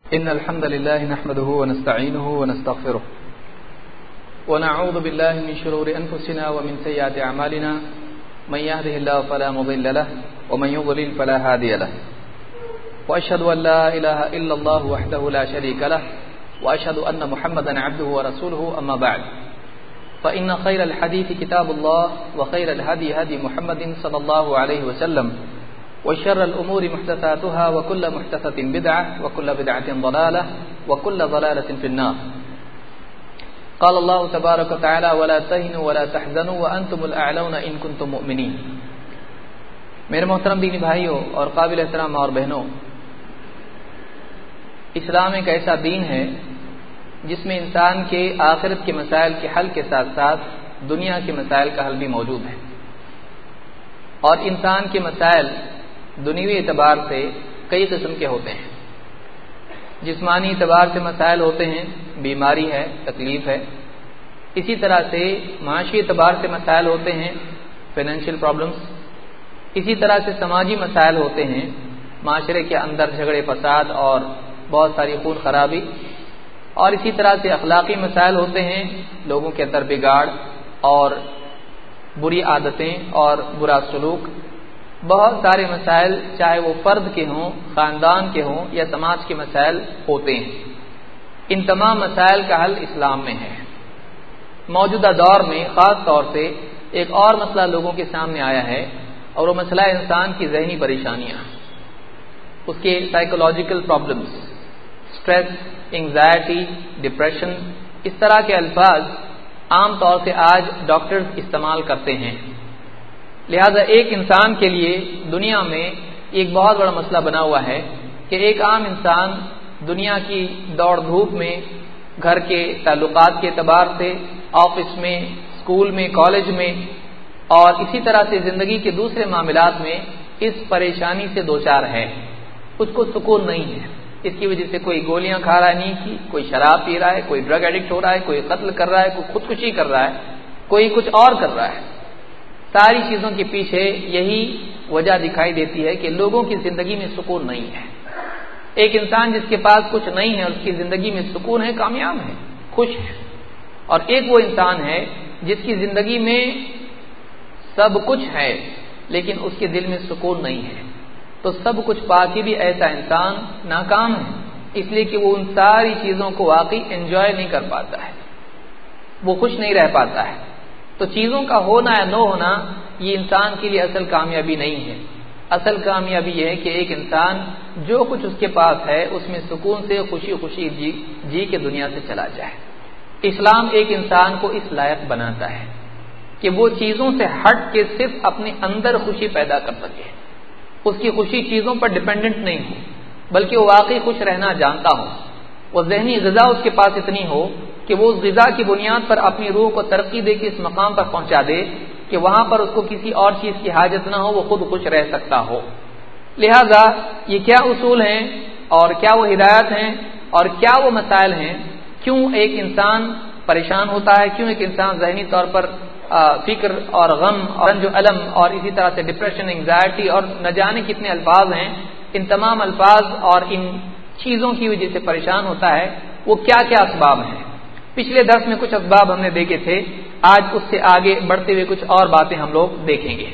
إن الحمد لله نحمده ونستعينه ونستغفره ونعوذ بالله من شرور أنفسنا ومن سيئات أعمالنا من يهده الله فلا مضل له ومن يضلل فلا هادي له وأشهد أن لا إله إلا الله وحده لا شريك له وأشهد أن محمدا عبده ورسوله أما بعد فإن خير الحديث كتاب الله وخير الهدي هدي محمد صلى الله عليه وسلم وشر الأمور محدثاتها وكل محدثة بدعة وكل بدعة ضلالة وكل ضلالة في النار قال الله تبارك وتعالى ولا تهنوا ولا تحزنوا وأنتم الأعلون إن كنتم مؤمنين. میرے محترم دینی بھائیوں اور قابل احترام اور بہنوں، اسلام ایک ایسا دین ہے جس میں انسان کے آخرت کے مسائل کے حل کے ساتھ ساتھ دنیا کے مسائل کا حل بھی موجود ہے. اور انسان کے مسائل دنیوی اعتبار سے کئی قسم کے ہوتے ہیں. جسمانی اعتبار سے مسائل ہوتے ہیں، بیماری ہے، تکلیف ہے. اسی طرح سے معاشی اعتبار سے مسائل ہوتے ہیں، فائنینشیل پرابلمس. اسی طرح سے سماجی مسائل ہوتے ہیں، معاشرے کے اندر جھگڑے فساد اور بہت ساری خون خرابی. اور اسی طرح سے اخلاقی مسائل ہوتے ہیں، لوگوں کے اندر بگاڑ اور بری عادتیں اور برا سلوک. بہت سارے مسائل چاہے وہ فرد کے ہوں، خاندان کے ہوں یا سماج کے مسائل ہوتے ہیں. ان تمام مسائل کا حل اسلام میں ہے. موجودہ دور میں خاص طور سے ایک اور مسئلہ لوگوں کے سامنے آیا ہے اور وہ مسئلہ انسان کی ذہنی پریشانیاں، اس کے psychological problems, stress, anxiety, depression. اس طرح کے الفاظ عام طور سے آج ڈاکٹرز استعمال کرتے ہیں. لہذا ایک انسان کے لیے دنیا میں ایک بہت بڑا مسئلہ بنا ہوا ہے کہ ایک عام انسان دنیا کی دوڑ دھوپ میں، گھر کے تعلقات کے اعتبار سے، آفس میں، اسکول میں، کالج میں اور اسی طرح سے زندگی کے دوسرے معاملات میں اس پریشانی سے دوچار ہے. اس کو سکون نہیں ہے. اس کی وجہ سے کوئی گولیاں کھا رہا ہے نیند کی، کوئی شراب پی رہا ہے، کوئی ڈرگ ایڈکٹ ہو رہا ہے، کوئی قتل کر رہا ہے، کوئی خودکشی کر رہا ہے، کوئی کچھ اور کر رہا ہے. ساری چیزوں کے پیچھے یہی وجہ دکھائی دیتی ہے کہ لوگوں کی زندگی میں سکون نہیں ہے. ایک انسان جس کے پاس کچھ نہیں ہے، اس کی زندگی میں سکون ہے، کامیاب ہے، خوش ہے. اور ایک وہ انسان ہے جس کی زندگی میں سب کچھ ہے لیکن اس کے دل میں سکون نہیں ہے. تو سب کچھ پا کے بھی ایسا انسان ناکام ہے، اس لیے کہ وہ ان ساری چیزوں کو واقعی انجوائے نہیں کر پاتا ہے، وہ خوش نہیں رہ پاتا ہے. تو چیزوں کا ہونا یا نہ ہونا یہ انسان کے لیے اصل کامیابی نہیں ہے. اصل کامیابی یہ ہے کہ ایک انسان جو کچھ اس کے پاس ہے اس میں سکون سے خوشی خوشی جی کے دنیا سے چلا جائے. اسلام ایک انسان کو اس لائق بناتا ہے کہ وہ چیزوں سے ہٹ کے صرف اپنے اندر خوشی پیدا کر سکے. اس کی خوشی چیزوں پر ڈیپینڈنٹ نہیں ہو بلکہ وہ واقعی خوش رہنا جانتا ہو. وہ ذہنی غذا اس کے پاس اتنی ہو کہ وہ اس غذا کی بنیاد پر اپنی روح کو ترقی دے کے اس مقام پر پہنچا دے کہ وہاں پر اس کو کسی اور چیز کی حاجت نہ ہو، وہ خود خوش رہ سکتا ہو. لہذا یہ کیا اصول ہیں اور کیا وہ ہدایات ہیں اور کیا وہ مسائل ہیں؟ کیوں ایک انسان پریشان ہوتا ہے؟ کیوں ایک انسان ذہنی طور پر فکر اور غم اور رنج و الم اور اسی طرح سے ڈپریشن، انگزائٹی اور نہ جانے کتنے الفاظ ہیں، ان تمام الفاظ اور ان چیزوں کی وجہ سے پریشان ہوتا ہے؟ وہ کیا کیا اسباب ہیں؟ پچھلے درس میں کچھ اسباب ہم نے دیکھے تھے. آج اس سے آگے بڑھتے ہوئے کچھ اور باتیں ہم لوگ دیکھیں گے.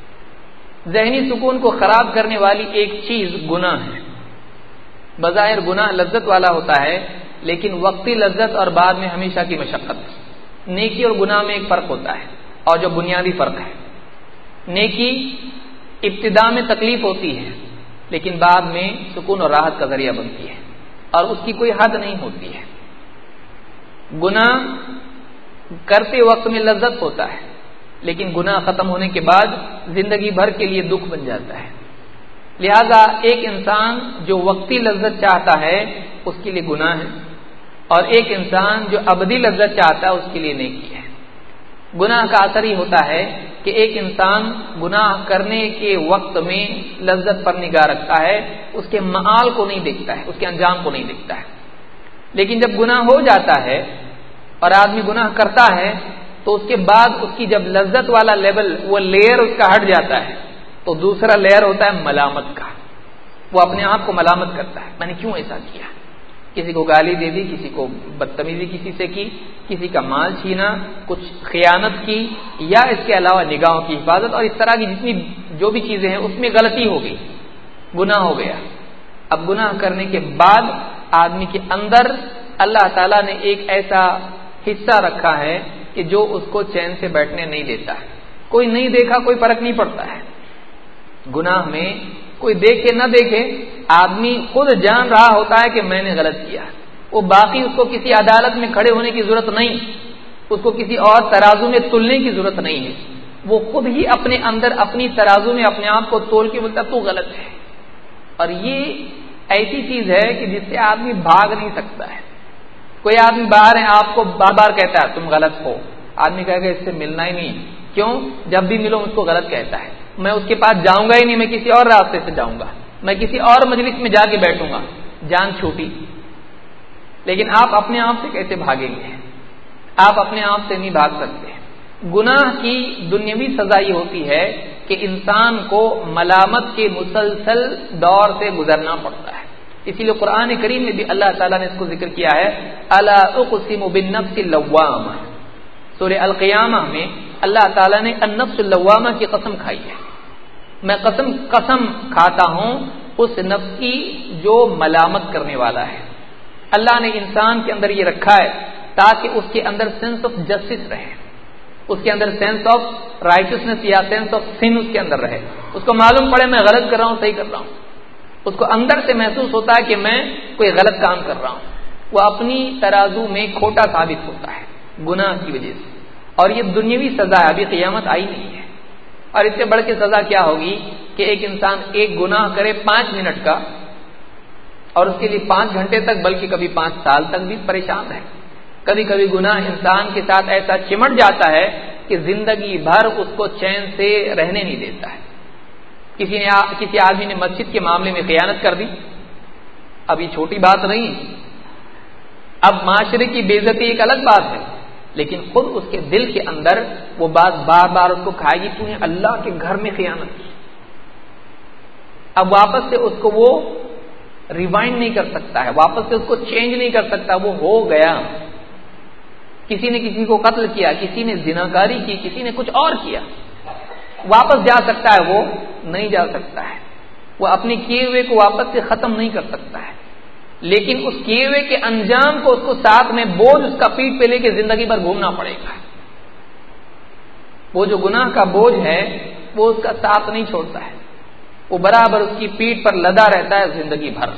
ذہنی سکون کو خراب کرنے والی ایک چیز گناہ ہے. بظاہر گناہ لذت والا ہوتا ہے لیکن وقتی لذت اور بعد میں ہمیشہ کی مشقت. نیکی اور گناہ میں ایک فرق ہوتا ہے اور جو بنیادی فرق ہے، نیکی ابتدا میں تکلیف ہوتی ہے لیکن بعد میں سکون اور راحت کا ذریعہ بنتی ہے اور اس کی کوئی حد نہیں ہوتی ہے. گناہ کرتے وقت میں لذت ہوتا ہے لیکن گناہ ختم ہونے کے بعد زندگی بھر کے لیے دکھ بن جاتا ہے. لہذا ایک انسان جو وقتی لذت چاہتا ہے اس کے لیے گناہ ہے اور ایک انسان جو ابدی لذت چاہتا ہے اس کے لیے نیکی ہے. گناہ کا اثر ہی ہوتا ہے کہ ایک انسان گناہ کرنے کے وقت میں لذت پر نگاہ رکھتا ہے، اس کے معال کو نہیں دیکھتا ہے، اس کے انجام کو نہیں دیکھتا ہے. لیکن جب گناہ ہو جاتا ہے اور آدمی گناہ کرتا ہے تو اس کے بعد اس کی جب لذت والا لیول، وہ لیئر اس کا ہٹ جاتا ہے تو دوسرا لیئر ہوتا ہے ملامت کا. وہ اپنے آپ کو ملامت کرتا ہے، میں نے کیوں ایسا کیا، کسی کو گالی دے دی، کسی کو بدتمیزی کسی سے کی، کسی کا مال چھینا، کچھ خیانت کی، یا اس کے علاوہ نگاہوں کی حفاظت، اور اس طرح کی جتنی جو بھی چیزیں ہیں اس میں غلطی ہو گئی، گناہ ہو گیا۔ اب گناہ کرنے کے بعد آدمی کے اندر اللہ تعالیٰ نے ایک ایسا حصہ رکھا ہے کہ جو اس کو چین سے بیٹھنے نہیں دیتا ہے۔ کوئی نہیں دیکھا کوئی فرق نہیں پڑتا ہے، گناہ میں کوئی دیکھے نہ دیکھے آدمی خود جان رہا ہوتا ہے کہ میں نے غلط کیا، وہ باقی اس کو کسی عدالت میں کھڑے ہونے کی ضرورت نہیں، اس کو کسی اور ترازو میں تلنے کی ضرورت نہیں ہے، وہ خود ہی اپنے اندر اپنی ترازو میں اپنے آپ کو تول کے بولتا تو غلط ہے۔ اور یہ ایسی چیز ہے کہ جس سے آدمی بھاگ نہیں سکتا ہے۔ کوئی آدمی باہر ہے، آپ کو بار بار کہتا ہے تم غلط ہو، آدمی کہے گا اس سے ملنا ہی نہیں، کیوں؟ جب بھی ملو مجھ کو غلط کہتا ہے، میں اس کے پاس جاؤں گا ہی نہیں، میں کسی اور راستے سے جاؤں گا، میں کسی اور مجلس میں جا کے بیٹھوں گا، جان چھوٹی۔ لیکن آپ اپنے آپ سے کیسے بھاگیں گے؟ آپ اپنے آپ سے نہیں بھاگ سکتے۔ گناہ کی دنیاوی سزا یہ ہوتی ہے کہ انسان کو ملامت کے مسلسل دور سے گزرنا پڑتا ہے۔ اسی لیے قرآن کریم میں بھی اللہ تعالیٰ نے اس کو ذکر کیا ہے، الا اقسم بالنفس اللوامہ، سورہ القیامہ میں اللہ تعالیٰ نے النفس اللوامہ کی قسم کھائی ہے، میں قسم کھاتا ہوں اس نفس کی جو ملامت کرنے والا ہے۔ اللہ نے انسان کے اندر یہ رکھا ہے تاکہ اس کے اندر سینس آف جسٹس رہے، اس کے اندر سینس آف رائٹسنس یا سینس آف سن اس کے اندر رہے، اس کو معلوم پڑے میں غلط کر رہا ہوں صحیح کر رہا ہوں، اس کو اندر سے محسوس ہوتا ہے کہ میں کوئی غلط کام کر رہا ہوں، وہ اپنی ترازو میں کھوٹا ثابت ہوتا ہے گناہ کی وجہ سے۔ اور یہ دنیاوی سزا ہے، ابھی قیامت آئی نہیں ہے۔ اور اس سے بڑھ کے سزا کیا ہوگی کہ ایک انسان ایک گناہ کرے 5 منٹ کا اور اس کے لیے 5 گھنٹے تک بلکہ کبھی 5 سال تک بھی پریشان ہے۔ کبھی کبھی گناہ انسان کے ساتھ ایسا چمٹ جاتا ہے کہ زندگی بھر اس کو چین سے رہنے نہیں دیتا ہے۔ کسی آدمی نے مسجد کے معاملے میں خیانت کر دی، اب یہ چھوٹی بات نہیں، اب معاشرے کی بے عزتی ایک الگ بات ہے، لیکن خود اس کے دل کے اندر وہ بات بار بار اس کو کھائے گی، تو نے اللہ کے گھر میں خیانت کی۔ اب واپس سے اس کو وہ ریوائنڈ نہیں کر سکتا ہے، واپس سے اس کو چینج نہیں کر سکتا، وہ ہو گیا۔ کسی نے کسی کو قتل کیا، کسی نے زناکاری کی، کسی نے کچھ اور کیا، واپس جا سکتا ہے وہ نہیں جا سکتا ہے، وہ اپنے کیے ہوئے کو واپس سے ختم نہیں کر سکتا ہے، لیکن اس کیے ہوئے کے انجام کو اس کو ساتھ میں بوجھ اس کا پیٹ پہ لے کے زندگی بھر گھومنا پڑے گا۔ وہ جو گناہ کا بوجھ ہے وہ اس کا ساتھ نہیں چھوڑتا ہے، وہ برابر اس کی پیٹ پر لدا رہتا ہے زندگی بھر۔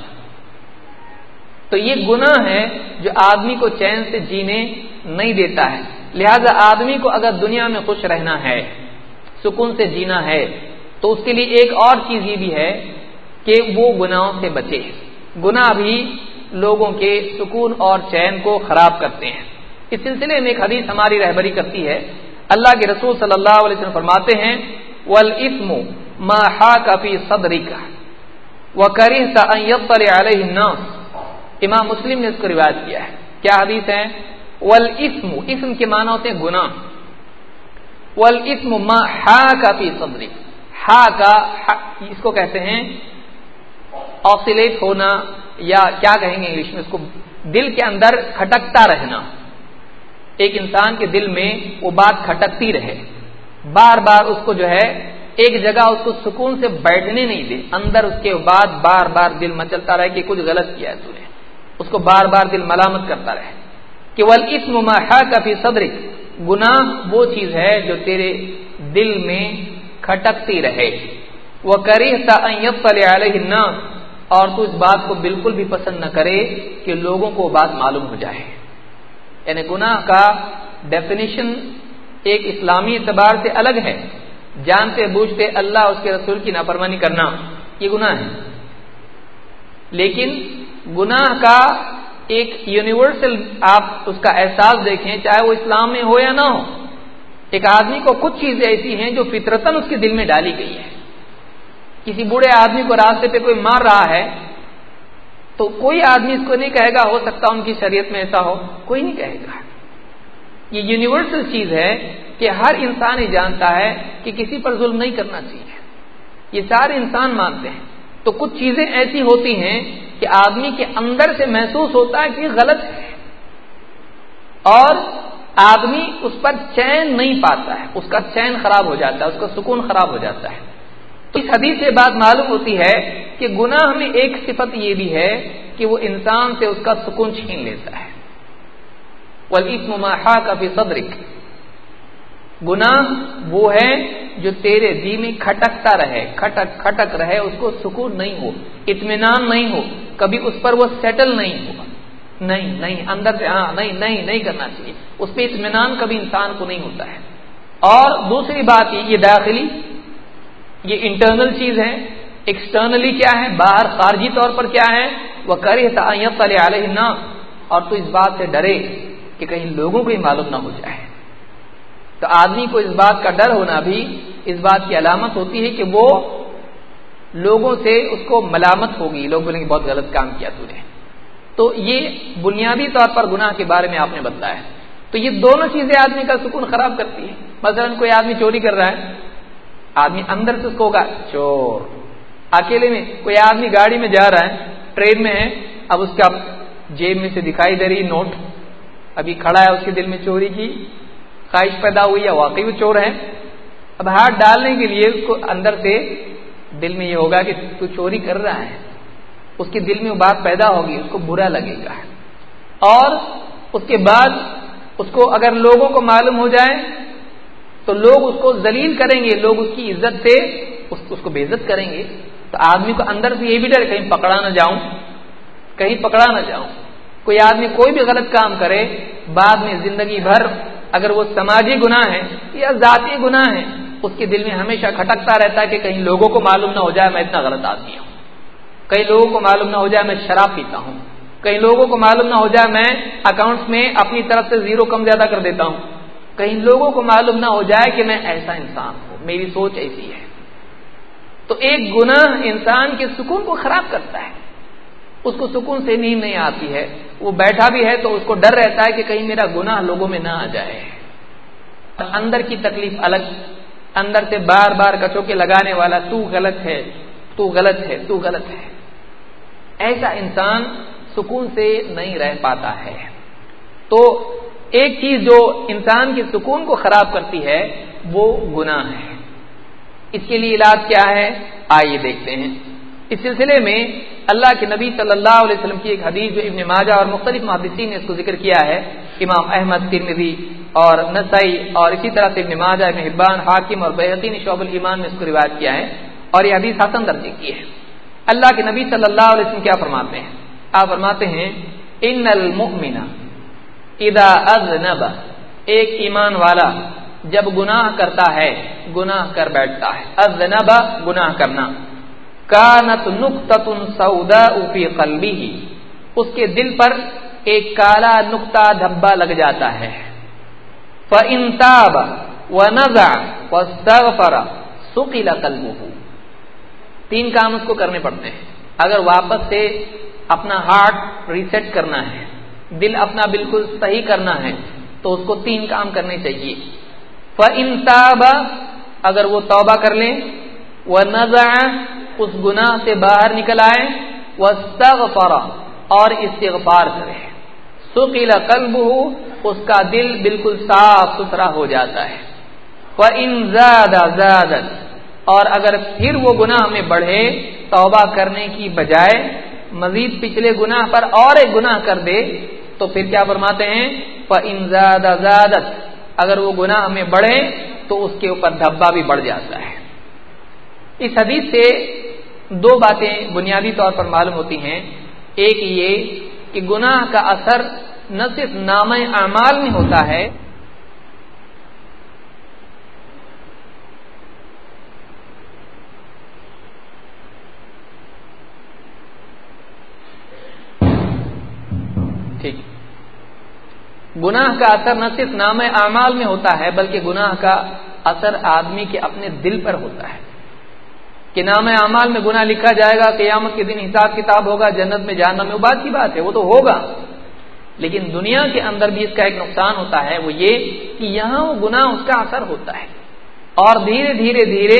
تو یہ گناہ ہے جو آدمی کو چین سے جینے نہیں دیتا ہے۔ لہذا آدمی کو اگر دنیا میں خوش رہنا ہے، سکون سے جینا ہے، تو اس کے لیے ایک اور چیز یہ بھی ہے کہ وہ گناہوں سے بچے۔ گناہ بھی لوگوں کے سکون اور چین کو خراب کرتے ہیں۔ اس سلسلے میں ایک حدیث ہماری رہبری کرتی ہے، اللہ کے رسول صلی اللہ علیہ وسلم فرماتے ہیں والاسم ما حاک فی صدرک وکرہت ان یطلع علیہ الناس، امام مسلم نے اس کو روایت کیا ہے۔ کیا حدیث ہے؟ والاسم، اسم کے معنی ہوتے ہیں گناہ، والاسم ما حاک فی صدرک، حاک اس کو کہتے ہیں آسیلیٹ ہونا، یا کیا کہیں گے انگلش میں اس کو، دل کے اندر کھٹکتا رہنا۔ ایک انسان کے دل میں وہ بات کھٹکتی رہے، بار بار اس کو جو ہے ایک جگہ اس کو سکون سے بیٹھنے نہیں دے، اندر اس کے بعد بار بار دل مچلتا رہے کہ کچھ غلط کیا ہے تو نے، اس کو بار بار دل ملامت کرتا رہے۔ کہ والاسم ما حاک فی صدرک، گناہ وہ چیز ہے جو تیرے دل میں کھٹکتی رہے، وکرہت ان یطلع علیہ الناس، اور تو اس بات کو بالکل بھی پسند نہ کرے کہ لوگوں کو بات معلوم ہو جائے۔ یعنی گناہ کا ڈیفینیشن ایک اسلامی اعتبار سے الگ ہے، جانتے بوجھتے اللہ اس کے رسول کی نافرمانی کرنا یہ گناہ ہے، لیکن گناہ کا ایک یونیورسل آپ اس کا احساس دیکھیں، چاہے وہ اسلام میں ہو یا نہ ہو، ایک آدمی کو کچھ چیزیں ایسی ہیں جو فطرتاً اس کے دل میں ڈالی گئی ہے۔ کسی بوڑھے آدمی کو راستے پہ کوئی مار رہا ہے تو کوئی آدمی اس کو نہیں کہے گا ہو سکتا ان کی شریعت میں ایسا ہو، کوئی نہیں کہے گا۔ یہ یونیورسل چیز ہے کہ ہر انسان یہ جانتا ہے کہ کسی پر ظلم نہیں کرنا چاہیے، یہ سارے انسان مانتے ہیں۔ تو تو کچھ چیزیں ایسی ہوتی ہیں کہ آدمی کے اندر سے محسوس ہوتا ہے کہ غلط ہے، اور آدمی اس پر چین نہیں پاتا ہے، اس کا چین خراب ہو جاتا ہے، اس کا سکون خراب ہو جاتا ہے۔ تو اس حدیث سے بات معلوم ہوتی ہے کہ گناہ میں ایک صفت یہ بھی ہے کہ وہ انسان سے اس کا سکون چھین لیتا ہے۔ وَالْإِثْمُ مَا حَاكَ فِي صَدْرِكَ، گناہ وہ ہے جو تیرے دل میں کھٹکتا رہے، کھٹک رہے، اس کو سکون نہیں ہو، اطمینان نہیں ہو، کبھی اس پر وہ سیٹل نہیں ہو، نہیں اندر سے نہیں کرنا چاہیے، اس پہ اطمینان کبھی انسان کو نہیں ہوتا ہے۔ اور دوسری بات یہ داخلی، یہ انٹرنل چیز ہے۔ ایکسٹرنلی کیا ہے؟ باہر خارجی طور پر کیا ہے؟ وَكَرِهْتَ أَن يَطَّلِعَ عَلَيْهِ النَّاسُ، اور تو اس بات سے ڈرے کہ کہیں لوگوں کو یہ معلوم نہ ہو جائے۔ تو آدمی کو اس بات کا ڈر ہونا بھی اس بات کی علامت ہوتی ہے کہ وہ لوگوں سے اس کو ملامت ہوگی، لوگ بولیں گے بہت غلط کام کیا تو نے۔ تو یہ بنیادی طور پر گناہ کے بارے میں آپ نے بتایا۔ تو یہ دونوں چیزیں آدمی کا سکون خراب کرتی ہیں۔ مثلا کوئی آدمی چوری کر رہا ہے، آدمی اندر سے اس کو ہوگا چور۔ اکیلے میں کوئی آدمی گاڑی میں جا رہا ہے، ٹرین میں ہے، اب اس کا جیب میں سے دکھائی دے رہی نوٹ، ابھی کھڑا ہے، اس کے دل میں چوری کی خواہش پیدا ہوئی یا واقعی وہ چور ہے، اب ہاتھ ڈالنے کے لیے اس کو اندر سے دل میں یہ ہوگا کہ تو چوری کر رہا ہے، اس کے دل میں وہ بات پیدا ہوگی، اس کو برا لگے گا۔ اور اس کے بعد اس کو اگر لوگوں کو معلوم ہو جائے تو لوگ اس کو ذلیل کریں گے، لوگ اس کی عزت سے اس کو بے عزت کریں گے۔ تو آدمی کو اندر سے یہ بھی ڈر کہیں پکڑا نہ جاؤں۔ کوئی آدمی کوئی بھی غلط کام کرے، بعد میں زندگی بھر اگر وہ سماجی گناہ ہے یا ذاتی گناہ ہے، اس کے دل میں ہمیشہ کھٹکتا رہتا ہے کہ کہیں لوگوں کو معلوم نہ ہو جائے میں اتنا غلط آدمی ہوں، کئی لوگوں کو معلوم نہ ہو جائے میں شراب پیتا ہوں، کئی لوگوں کو معلوم نہ ہو جائے میں اکاؤنٹس میں اپنی طرف سے زیرو کم زیادہ کر دیتا ہوں، کہیں لوگوں کو معلوم نہ ہو جائے کہ میں ایسا انسان ہوں، میری سوچ ایسی ہے۔ تو ایک گناہ انسان کے سکون کو خراب کرتا ہے، اس کو سکون سے نیند نہیں آتی ہے، وہ بیٹھا بھی ہے تو اس کو ڈر رہتا ہے کہ کہیں میرا گناہ لوگوں میں نہ آ جائے۔ اندر کی تکلیف الگ، اندر سے بار بار کچوکے لگانے والا تو غلط ہے، ایسا انسان سکون سے نہیں رہ پاتا ہے۔ تو ایک چیز جو انسان کے سکون کو خراب کرتی ہے وہ گناہ ہے۔ اس کے لیے علاج کیا ہے؟ آئیے دیکھتے ہیں۔ اس سلسلے میں اللہ کے نبی صلی اللہ علیہ وسلم کی ایک حدیث جو ابن ماجہ اور مختلف محدثین نے اس کو ذکر کیا ہے، امام احمد، ترمذی اور نسائی اور اسی طرح سے ابن ماجہ، ابن حبان، حاکم اور بیہقی نے شعب الایمان میں اس کو روایت کیا ہے، اور یہ حدیث حسن درجے کی ہے۔ اللہ کے نبی صلی اللہ علیہ وسلم کیا فرماتے ہیں؟ آپ فرماتے ہیں ان المؤمن اذا اذنب، ایک ایمان والا جب گناہ کرتا ہے، گناہ کر بیٹھتا ہے، اذنب گناہ کرنا، کانت نقطۃ سوداء فی قلبہ، اس کے دل پر ایک کالا نقطہ دھبا لگ جاتا ہے، فإن تاب ونزع واستغفر ثقل قلبہ، تین کام اس کو کرنے پڑتے ہیں۔ اگر واپس سے اپنا ہارٹ ریسیٹ کرنا ہے، دل اپنا بالکل صحیح کرنا ہے تو اس کو تین کام کرنے چاہیے۔ فإن تاب، اگر وہ توبہ کر لیں، ونزع، اس گناہ سے باہر نکل آئے، واستغفر، اور استغفار کرے، ثقل قلبہ، اس کا دل بالکل صاف ستھرا ہو جاتا ہے۔ وَإِن زَادَ، اور اگر پھر وہ گناہ میں بڑھے، توبہ کرنے کی بجائے مزید پچھلے گناہ پر اور ایک گناہ کر دے، تو پھر کیا فرماتے ہیں؟ فَإِن زَادَ، اگر وہ گناہ میں بڑھے تو اس کے اوپر دھبا بھی بڑھ جاتا ہے۔ اس حدیث سے دو باتیں بنیادی طور پر معلوم ہوتی ہیں۔ ایک یہ کہ گناہ کا اثر نہ صرف نامہ اعمال میں ہوتا ہے، ٹھیک، گناہ کا اثر نہ صرف نامہ اعمال میں ہوتا ہے بلکہ گناہ کا اثر آدمی کے اپنے دل پر ہوتا ہے کہ نامہ اعمال میں گناہ لکھا جائے گا، قیامت کے دن حساب کتاب ہوگا، جنت میں جہنم میں، وہ بات کی بات ہے، وہ تو ہوگا، لیکن دنیا کے اندر بھی اس کا ایک نقصان ہوتا ہے، وہ یہ کہ یہاں وہ گناہ اس کا اثر ہوتا ہے، اور دھیرے دھیرے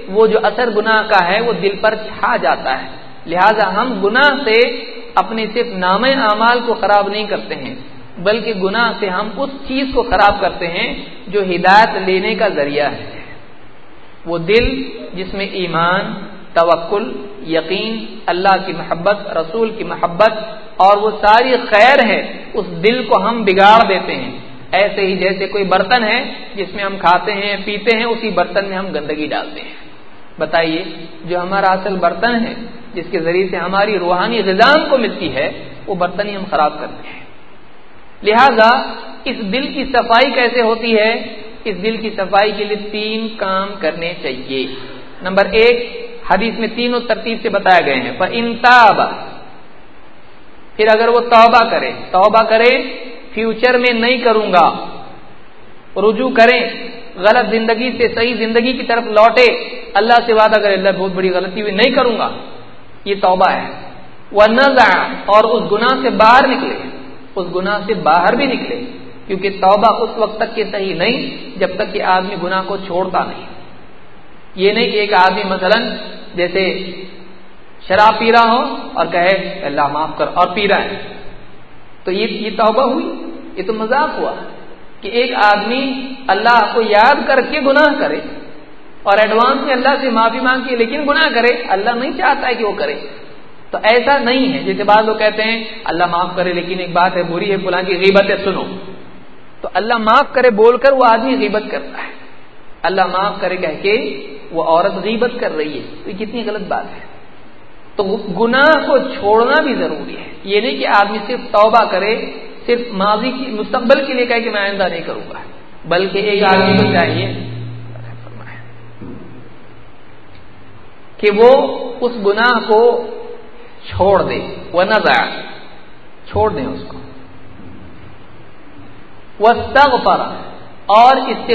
وہ جو اثر گناہ کا ہے وہ دل پر چھا جاتا ہے. لہذا ہم گناہ سے اپنے صرف نامہ اعمال کو خراب نہیں کرتے ہیں، بلکہ گناہ سے ہم اس چیز کو خراب کرتے ہیں جو ہدایت لینے کا ذریعہ ہے. وہ دل جس میں ایمان، توکل، یقین، اللہ کی محبت، رسول کی محبت اور وہ ساری خیر ہے، اس دل کو ہم بگاڑ دیتے ہیں. ایسے ہی جیسے کوئی برتن ہے جس میں ہم کھاتے ہیں پیتے ہیں، اسی برتن میں ہم گندگی ڈالتے ہیں. بتائیے، جو ہمارا اصل برتن ہے جس کے ذریعے سے ہماری روحانی غذا کو ملتی ہے، وہ برتن ہی ہم خراب کرتے ہیں. لہذا اس دل کی صفائی کیسے ہوتی ہے؟ اس دل کی صفائی کے لیے 3 کام کرنے چاہیے. نمبر 1، حدیث میں تینوں ترتیب سے بتایا گئے ہیں. فَإِن تَابَ، پھر اگر وہ توبہ کرے فیوچر میں نہیں کروں گا، رجوع کریں، غلط زندگی سے صحیح زندگی کی طرف لوٹے، اللہ سے وعدہ کرے اللہ بہت بڑی غلطی ہوئی نہیں کروں گا، یہ توبہ ہے. وَنَزَعَ، اور اس گناہ سے باہر نکلے، اس گناہ سے باہر بھی نکلے، کیونکہ توبہ اس وقت تک کہ صحیح نہیں جب تک کہ آدمی گناہ کو چھوڑتا نہیں. یہ نہیں کہ ایک آدمی مثلا جیسے شراب پی رہا ہو اور کہے اللہ معاف کر اور پی رہا ہے، تو یہ توبہ ہوئی؟ یہ تو مذاق ہوا کہ ایک آدمی اللہ کو یاد کر کے گناہ کرے اور ایڈوانس میں اللہ سے معافی مانگے لیکن گناہ کرے. اللہ نہیں چاہتا ہے کہ وہ کرے. تو ایسا نہیں ہے. جیسے بعض لوگ کہتے ہیں اللہ معاف کرے لیکن ایک بات ہے بری ہے فلاں کی غیبت ہے سنو، تو اللہ معاف کرے بول کر وہ آدمی غیبت کرتا ہے. اللہ معاف کرے کہہ کے وہ عورت غیبت کر رہی ہے، تو یہ کتنی غلط بات ہے. تو گناہ کو چھوڑنا بھی ضروری ہے. یہ نہیں کہ آدمی صرف توبہ کرے، صرف ماضی کی مستقبل کے لیے کہے کہ میں آئندہ نہیں کروں گا، بلکہ ایک آدمی کو چاہیے کہ وہ اس گناہ کو چھوڑ دے. وَنَزَعَ، چھوڑ دیں اس کو. وَاسْتَغْفَرَ، اور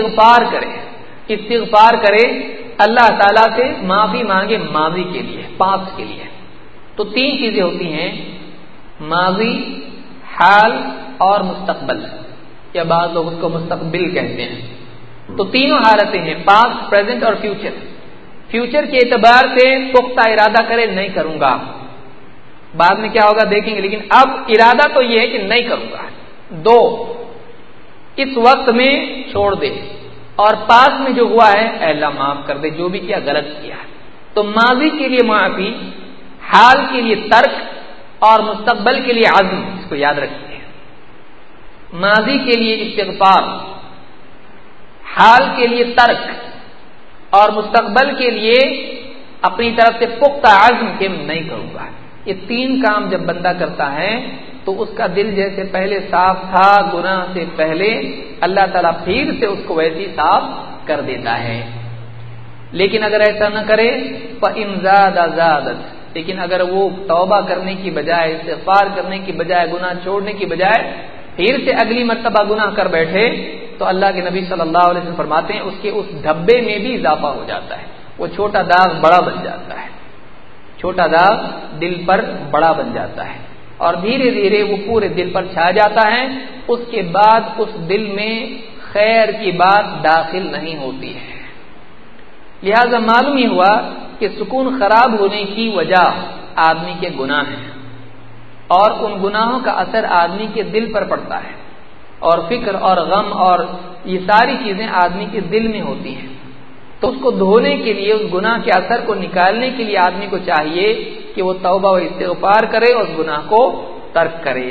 استغفار کرے اللہ تعالیٰ سے معافی مانگے ماضی کے لیے، پاس کے لیے. تو 3 چیزیں ہوتی ہیں، ماضی، حال اور مستقبل، یا بعض لوگ اس کو مستقبل کہتے ہیں. تو تینوں حالتیں ہیں، پاسٹ، پریزنٹ اور فیوچر. فیوچر کے اعتبار سے پختہ ارادہ کرے نہیں کروں گا، بعد میں کیا ہوگا دیکھیں گے، لیکن اب ارادہ تو یہ ہے کہ نہیں کروں گا. 2، اس وقت میں چھوڑ دے، اور پاس میں جو ہوا ہے اے اللہ معاف کر دے جو بھی کیا غلط کیا. تو ماضی کے لیے معافی، حال کے لیے ترک اور مستقبل کے لیے عزم. اس کو یاد رکھیے، ماضی کے لیے استغفار، حال کے لیے ترک اور مستقبل کے لیے اپنی طرف سے پختہ عزم کہ نہیں کروں گا. یہ 3 کام جب بندہ کرتا ہے تو اس کا دل جیسے پہلے صاف تھا گناہ سے پہلے، اللہ تعالیٰ پھر سے اس کو ویسی صاف کر دیتا ہے. لیکن اگر ایسا نہ کرے فَإِنْ زَادَ زَادَتْ، لیکن اگر وہ توبہ کرنے کی بجائے، استغفار کرنے کی بجائے، گناہ چھوڑنے کی بجائے پھر سے اگلی مرتبہ گناہ کر بیٹھے، تو اللہ کے نبی صلی اللہ علیہ وسلم فرماتے ہیں اس کے اس دھبے میں بھی اضافہ ہو جاتا ہے. وہ چھوٹا داغ بڑا بن جاتا ہے، چھوٹا داغ دل پر بڑا بن جاتا ہے اور دھیرے دھیرے وہ پورے دل پر چھا جاتا ہے. اس کے بعد اس دل میں خیر کی بات داخل نہیں ہوتی ہے. لہذا معلوم ہی ہوا کہ سکون خراب ہونے کی وجہ آدمی کے گناہ ہیں، اور ان گناہوں کا اثر آدمی کے دل پر پڑتا ہے، اور فکر اور غم اور یہ ساری چیزیں آدمی کے دل میں ہوتی ہیں. تو اس کو دھونے کے لیے، اس گناہ کے اثر کو نکالنے کے لیے آدمی کو چاہیے کہ وہ توبہ و استغفار کرے اور اس گناہ کو ترک کرے.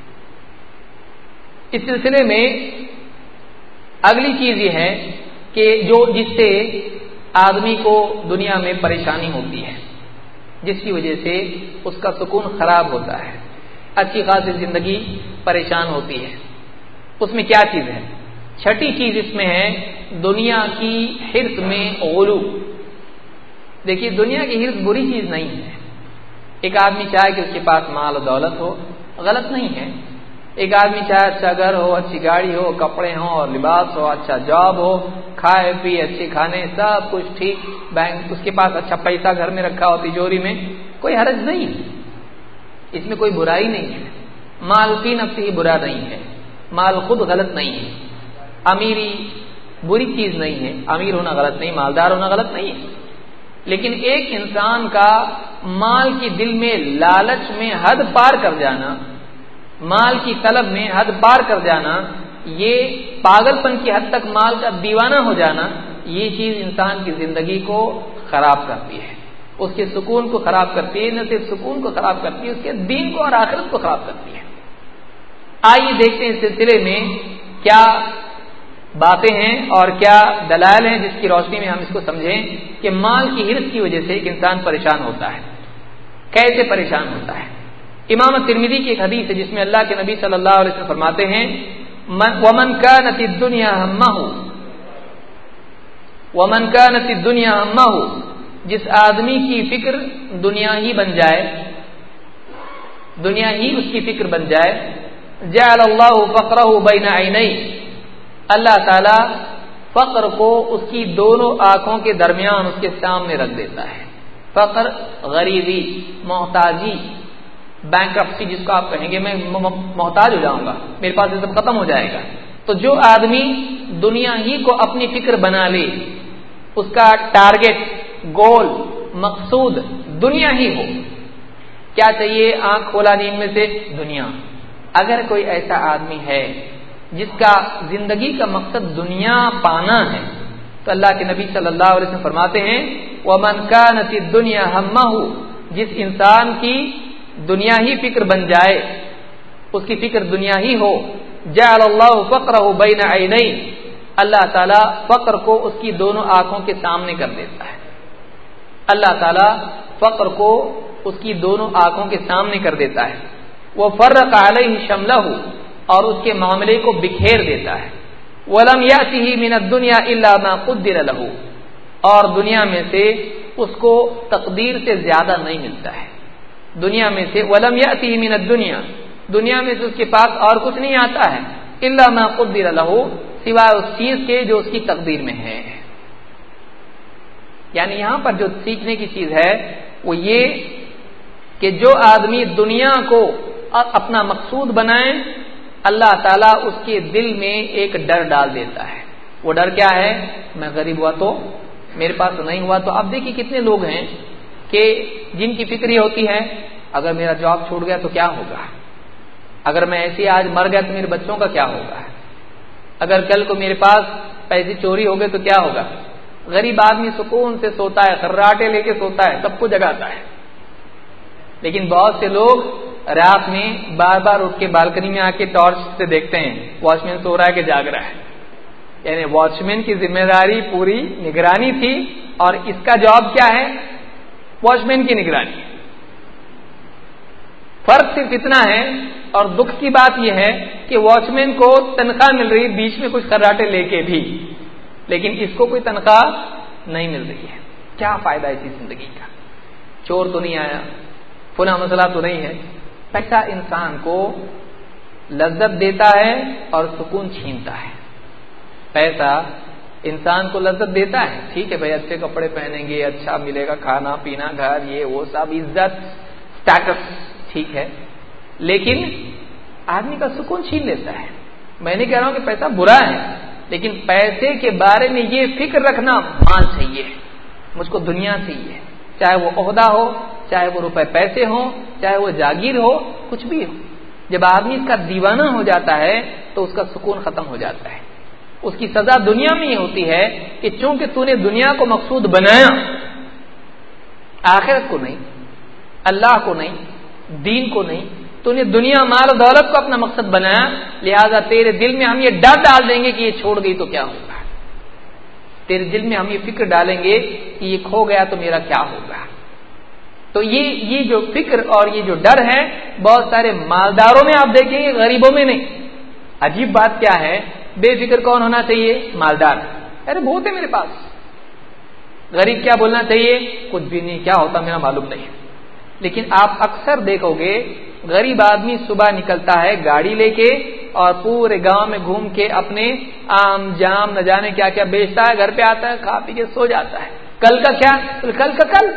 اس سلسلے میں اگلی چیز یہ ہے کہ جس سے آدمی کو دنیا میں پریشانی ہوتی ہے، جس کی وجہ سے اس کا سکون خراب ہوتا ہے، اچھی خاصی زندگی پریشان ہوتی ہے، اس میں کیا چیز ہے؟ چھٹی چیز اس میں ہے دنیا کی حرص میں غلو. دیکھیے دنیا کی حرص بری چیز نہیں ہے. ایک آدمی چاہے کہ اس کے پاس مال و دولت ہو، غلط نہیں ہے. ایک آدمی چاہے اچھا گھر ہو، اچھی گاڑی ہو، کپڑے ہوں اور لباس ہو، اچھا جاب ہو، کھائے پی اچھے کھانے سب کچھ ٹھیک، بینک اس کے پاس اچھا پیسہ گھر میں رکھا ہو تجوری میں، کوئی حرج نہیں ہے، اس میں کوئی برائی نہیں ہے. مال فی نفسہ ہی برا نہیں ہے، مال خود غلط نہیں ہے، امیری بری چیز نہیں ہے، امیر ہونا غلط نہیں، مالدار ہونا غلط نہیں ہے. لیکن ایک انسان کا مال کی دل میں لالچ میں حد پار کر جانا، مال کی طلب میں حد پار کر جانا، یہ پاگل پن کی حد تک مال کا دیوانہ ہو جانا، یہ چیز انسان کی زندگی کو خراب کرتی ہے، اس کے سکون کو خراب کرتی ہے، نہ صرف سکون کو خراب کرتی ہے، اس کے دین کو اور آخرت کو خراب کرتی ہے۔ آئیے دیکھتے ہیں اس سلسلے میں کیا باتیں ہیں اور کیا دلائل ہیں جس کی روشنی میں ہم اس کو سمجھیں کہ مال کی حرص کی وجہ سے ایک انسان پریشان ہوتا ہے، کیسے پریشان ہوتا ہے۔ امام ترمذی کی ایک حدیث ہے جس میں اللہ کے نبی صلی اللہ علیہ وسلم فرماتے ہیں وَمَنْ كَانَتِ الدُّنْيَا هَمَّهُ وَمَنْ كَانَتِ الدُّنْيَا هَمَّهُ، جس آدمی کی فکر دنیا ہی بن جائے، دنیا ہی اس کی فکر بن جائے، جعل اللہ فقرہ بین عینیہ، اللہ تعالی فقر کو اس کی دونوں آنکھوں کے درمیان اس کے سامنے رکھ دیتا ہے۔ فقر، غریبی، محتاجی، بینکرپسی جس کو آپ کہیں گے، میں محتاج ہو جاؤں گا، میرے پاس یہ سب ختم ہو جائے گا۔ تو جو آدمی دنیا ہی کو اپنی فکر بنا لے، اس کا ٹارگٹ، گول، مقصود دنیا ہی ہو، کیا چاہیے؟ آنکھ کھولا نیند میں سے دنیا۔ اگر کوئی ایسا آدمی ہے جس کا زندگی کا مقصد دنیا پانا ہے، تو اللہ کے نبی صلی اللہ علیہ وسلم فرماتے ہیں وَمَنْ كَانَتِ الدُّنْيَا هَمَّهُ، جس انسان کی دنیا ہی فکر بن جائے، اس کی فکر دنیا ہی ہو، جعل اللہ فقرہ بین عینیہ، اللہ تعالیٰ فقر کو اس کی دونوں آنکھوں کے سامنے کر دیتا ہے۔ اللہ تعالیٰ فقر کو اس کی دونوں آنکھوں کے سامنے کر دیتا ہے۔ وَفَرَّقَ عَلَيْهِ شَمْلَهُ، اور اس کے معاملے کو بکھیر دیتا ہے۔ وَلَمْ يَأْتِهِ مِنَ الدُّنْيَا إِلَّا مَا قُدِّرَ لَهُ، اور دنیا میں سے اس کو تقدیر سے زیادہ نہیں ملتا ہے۔ دنیا میں سے وَلَمْ يَأْتِهِ مِنَ الدُّنْيا، دنیا میں سے اس کے پاس اور کچھ نہیں آتا ہے، إِلَّا مَا قُدِّرَ لَهُ، سوائے اس چیز کے جو اس کی تقدیر میں ہے۔ یعنی یہاں پر جو سیکھنے کی چیز ہے وہ یہ کہ جو آدمی دنیا کو اپنا مقصود بنائے، اللہ تعالیٰ اس کے دل میں ایک ڈر ڈال دیتا ہے۔ وہ ڈر کیا ہے؟ میں غریب ہوا تو، میرے پاس نہیں ہوا تو۔ اب دیکھیے کتنے لوگ ہیں کہ جن کی فکر یہ ہوتی ہے اگر میرا جاب چھوٹ گیا تو کیا ہوگا، اگر میں ایسے آج مر گیا تو میرے بچوں کا کیا ہوگا، اگر کل کو میرے پاس پیسے چوری ہو گئے تو کیا ہوگا۔ غریب آدمی سکون سے سوتا ہے، خراٹے لے کے سوتا ہے، سب کو جگاتا ہے۔ لیکن بہت سے لوگ رات میں بار بار اٹھ کے بالکنی میں آ کے ٹارچ سے دیکھتے ہیں واچ مین سو رہا ہے کہ جاگ رہا ہے۔ یعنی واچ مین کی ذمہ داری پوری نگرانی تھی اور اس کا جواب کیا ہے؟ واچ مین کی نگرانی۔ فرق صرف اتنا ہے، اور دکھ کی بات یہ ہے کہ واچ مین کو تنخواہ مل رہی بیچ میں کچھ خراٹے لے کے بھی، لیکن اس کو کوئی تنخواہ نہیں مل رہی ہے۔ کیا فائدہ اسی زندگی کا؟ چور تو نہیں آیا، فلاں مسئلہ تو نہیں ہے۔ پیسہ انسان کو لذت دیتا ہے اور سکون چھینتا ہے۔ پیسہ انسان کو لذت دیتا ہے، ٹھیک ہے بھائی، اچھے کپڑے پہنیں گے، اچھا ملے گا، کھانا پینا، گھر، یہ وہ سب، عزت، اسٹیٹس، ٹھیک ہے، لیکن آدمی کا سکون چھین لیتا ہے۔ میں نہیں کہہ رہا ہوں کہ پیسہ برا ہے، لیکن پیسے کے بارے میں یہ فکر رکھنا، مال چاہیے مجھ کو، دنیا چاہیے، چاہے وہ عہدہ ہو، چاہے وہ روپے پیسے ہوں، چاہے وہ جاگیر ہو، کچھ بھی ہو۔ جب آدمی اس کا دیوانہ ہو جاتا ہے تو اس کا سکون ختم ہو جاتا ہے۔ اس کی سزا دنیا میں یہ ہوتی ہے کہ چونکہ تو نے دنیا کو مقصود بنایا، آخرت کو نہیں، اللہ کو نہیں، دین کو نہیں، تو نے دنیا، مال و دولت کو اپنا مقصد بنایا، لہذا تیرے دل میں ہم یہ ڈر ڈال دیں گے کہ یہ چھوڑ گئی تو کیا ہوگا، تیرے دل میں ہم یہ فکر ڈالیں گے کہ یہ کھو گیا تو میرا کیا ہوگا۔ تو یہ جو فکر اور یہ جو ڈر ہے بہت سارے مالداروں میں آپ دیکھیں گے، غریبوں میں نہیں۔ عجیب بات کیا ہے، بے فکر کون ہونا چاہیے؟ مالدار۔ ارے بہت ہے میرے پاس۔ غریب کیا بولنا چاہیے؟ کچھ بھی نہیں، کیا ہوتا میرا معلوم نہیں۔ لیکن آپ اکثر دیکھو گے غریب آدمی صبح نکلتا ہے گاڑی لے کے اور پورے گاؤں میں گھوم کے اپنے آم جام نہ جانے کیا کیا بیچتا ہے، گھر پہ آتا ہے، کھا پی کے سو جاتا ہے۔ کل کا کیا؟ کل کا کل،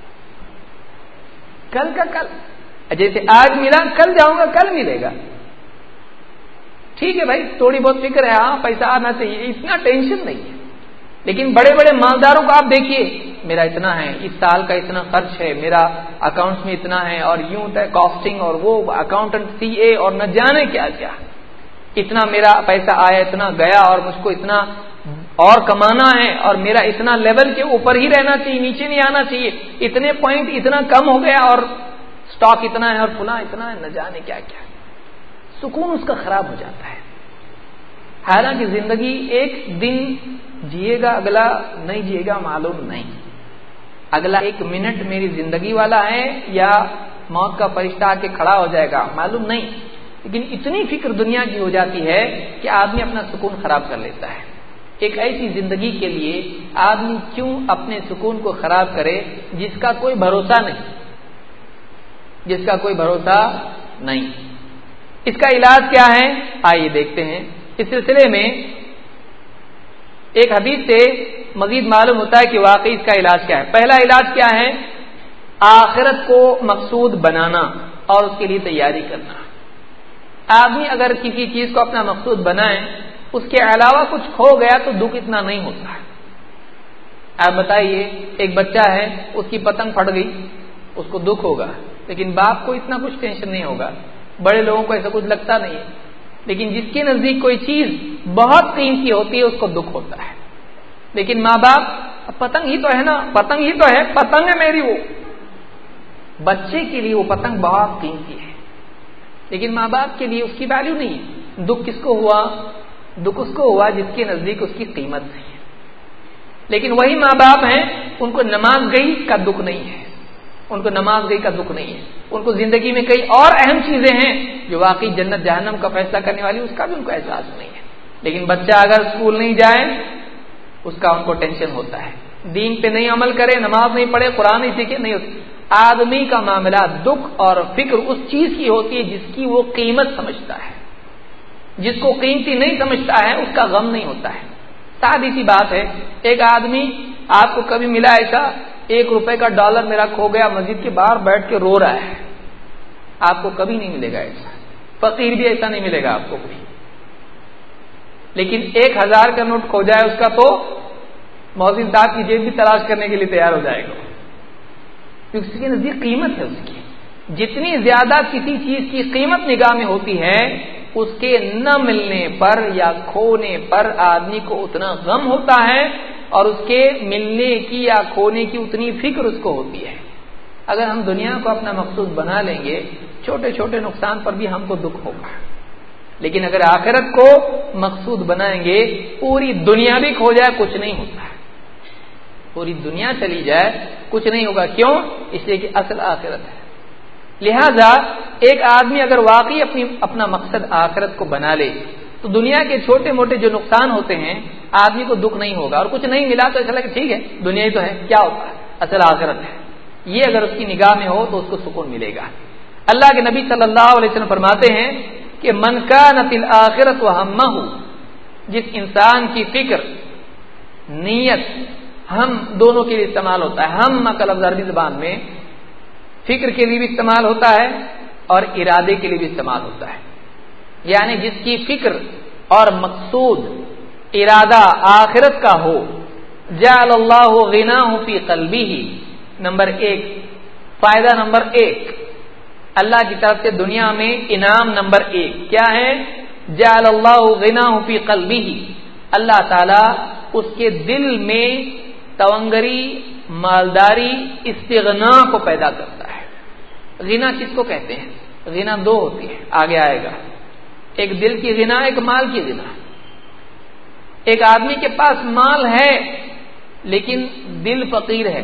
کل کا کل، جیسے آج ملا کل جاؤں گا، کل ملے گا۔ ٹھیک ہے بھائی، تھوڑی بہت فکر ہے، ہاں پیسہ آنا چاہیے، اتنا ٹینشن نہیں ہے۔ لیکن بڑے بڑے مالداروں کو آپ دیکھیے، میرا اتنا ہے، اس سال کا اتنا خرچ ہے، میرا اکاؤنٹس میں اتنا ہے، اور یوں ہوتا ہے کاسٹنگ اور وہ اکاؤنٹنٹ CA اور نہ جانے کیا کیا، اتنا میرا پیسہ آیا اتنا گیا اور مجھ کو اتنا اور کمانا ہے اور میرا اتنا لیول کے اوپر ہی رہنا چاہیے، نیچے نہیں آنا چاہیے، اتنے پوائنٹ اتنا کم ہو گیا اور سٹاک اتنا ہے اور فلاں اتنا ہے، نہ جانے کیا کیا، سکون اس کا خراب ہو جاتا ہے۔ حالانکہ زندگی ایک دن جیے گا، اگلا نہیں جیے گا معلوم نہیں، اگلا 1 منٹ میری زندگی والا ہے یا موت کا فرشتہ آ کے کھڑا ہو جائے گا معلوم نہیں، لیکن اتنی فکر دنیا کی ہو جاتی ہے کہ آدمی اپنا سکون خراب کر لیتا ہے۔ ایک ایسی زندگی کے لیے آدمی کیوں اپنے سکون کو خراب کرے جس کا کوئی بھروسہ نہیں، جس کا کوئی بھروسہ نہیں۔ اس کا علاج کیا ہے؟ آئیے دیکھتے ہیں۔ اس سلسلے میں ایک حدیث سے مزید معلوم ہوتا ہے کہ واقعی اس کا علاج کیا ہے۔ پہلا علاج کیا ہے؟ آخرت کو مقصود بنانا اور اس کے لیے تیاری کرنا۔ آدمی اگر کسی چیز کو اپنا مقصود بنائے، اس کے علاوہ کچھ کھو گیا تو دکھ اتنا نہیں ہوتا ہے۔ آپ بتائیے، ایک بچہ ہے، اس کی پتنگ پھٹ گئی، اس کو دکھ ہوگا، لیکن باپ کو اتنا کچھ ٹینشن نہیں ہوگا، بڑے لوگوں کو ایسا کچھ لگتا نہیں ہے، لیکن جس کے نزدیک کوئی چیز بہت قیمتی ہوتی ہے اس کو دکھ ہوتا ہے۔ لیکن ماں باپ، پتنگ ہی تو ہے نا، پتنگ ہی تو ہے، پتنگ ہے میری، وہ بچے کے لیے وہ پتنگ بہت قیمتی ہے، لیکن ماں باپ کے لیے اس کی ویلیو نہیں ہے۔ دکھ کس کو ہوا؟ دکھ اس کو ہوا جس کے نزدیک اس کی قیمت نہیں ہے۔ لیکن وہی ماں باپ ہیں، ان کو نماز گئی کا دکھ نہیں ہے، ان کو نماز گئی کا دکھ نہیں ہے، ان کو زندگی میں کئی اور اہم چیزیں ہیں جو واقعی جنت جہنم کا فیصلہ کرنے والی، اس کا بھی ان کو احساس نہیں ہے۔ لیکن بچہ اگر اسکول نہیں جائے، اس کا ان کو ٹینشن ہوتا ہے، دین پہ نہیں عمل کرے، نماز نہیں پڑھے، قرآن نہیں سیکھے، نہیں ہوتا۔ آدمی کا معاملہ دکھ اور فکر اس چیز کی ہوتی ہے جس کی وہ قیمت سمجھتا ہے، جس کو قیمتی نہیں سمجھتا ہے اس کا غم نہیں ہوتا ہے۔ سادی سی بات ہے، ایک آدمی آپ کو کبھی ملا ایسا، 1 روپے کا ڈالر میرا کھو گیا، مسجد کے باہر بیٹھ کے رو رہا ہے؟ آپ کو کبھی نہیں ملے گا ایسا، فقیر بھی ایسا نہیں ملے گا آپ کو کوئی۔ لیکن 1000 کا نوٹ کھو جائے اس کا تو موزن صاحب کی جیب بھی تلاش کرنے کے لیے تیار ہو جائے گا، کیونکہ اس کے نزدیک قیمت ہے اس کی۔ جتنی زیادہ کسی چیز کی قیمت نگاہ میں ہوتی ہے، اس کے نہ ملنے پر یا کھونے پر آدمی کو اتنا غم ہوتا ہے اور اس کے ملنے کی یا کھونے کی اتنی فکر اس کو ہوتی ہے۔ اگر ہم دنیا کو اپنا مقصود بنا لیں گے، چھوٹے چھوٹے نقصان پر بھی ہم کو دکھ ہوگا، لیکن اگر آخرت کو مقصود بنائیں گے، پوری دنیا بھی کھو جائے کچھ نہیں ہوتا ہے، پوری دنیا چلی جائے کچھ نہیں ہوگا۔ کیوں؟ اس لیے کہ اصل آخرت ہے۔ لہذا ایک آدمی اگر واقعی اپنا مقصد آخرت کو بنا لے تو دنیا کے چھوٹے موٹے جو نقصان ہوتے ہیں آدمی کو دکھ نہیں ہوگا، اور کچھ نہیں ملا تو ایسا لگے ٹھیک ہے دنیا ہی تو ہے، کیا ہوتا ہے، اصل آخرت ہے۔ یہ اگر اس کی نگاہ میں ہو تو اس کو سکون ملے گا۔ اللہ کے نبی صلی اللہ علیہ وسلم فرماتے ہیں کہ من کانت الآخرۃ ہمہ، جس انسان کی فکر، نیت، ہم دونوں کے لیے استعمال ہوتا ہے، ہم کا لفظ عربی زبان میں فکر کے لیے بھی استعمال ہوتا ہے اور ارادے کے لیے بھی استعمال ہوتا ہے، یعنی جس کی فکر اور مقصود، ارادہ آخرت کا ہو، جعل اللہ غناہ فی قلبہ، نمبر 1 فائدہ، نمبر 1 اللہ کی طرف سے دنیا میں انعام، نمبر 1 کیا ہے؟ جعل اللہ غناہ فی قلبہ، اللہ تعالی اس کے دل میں تونگری، مالداری، استغنا کو پیدا کرتا ہے۔ غنا کس کو کہتے ہیں؟ غنا 2 ہوتی ہے، آگے آئے گا، ایک دل کی غنا، ایک مال کی غنا۔ ایک آدمی کے پاس مال ہے لیکن دل فقیر ہے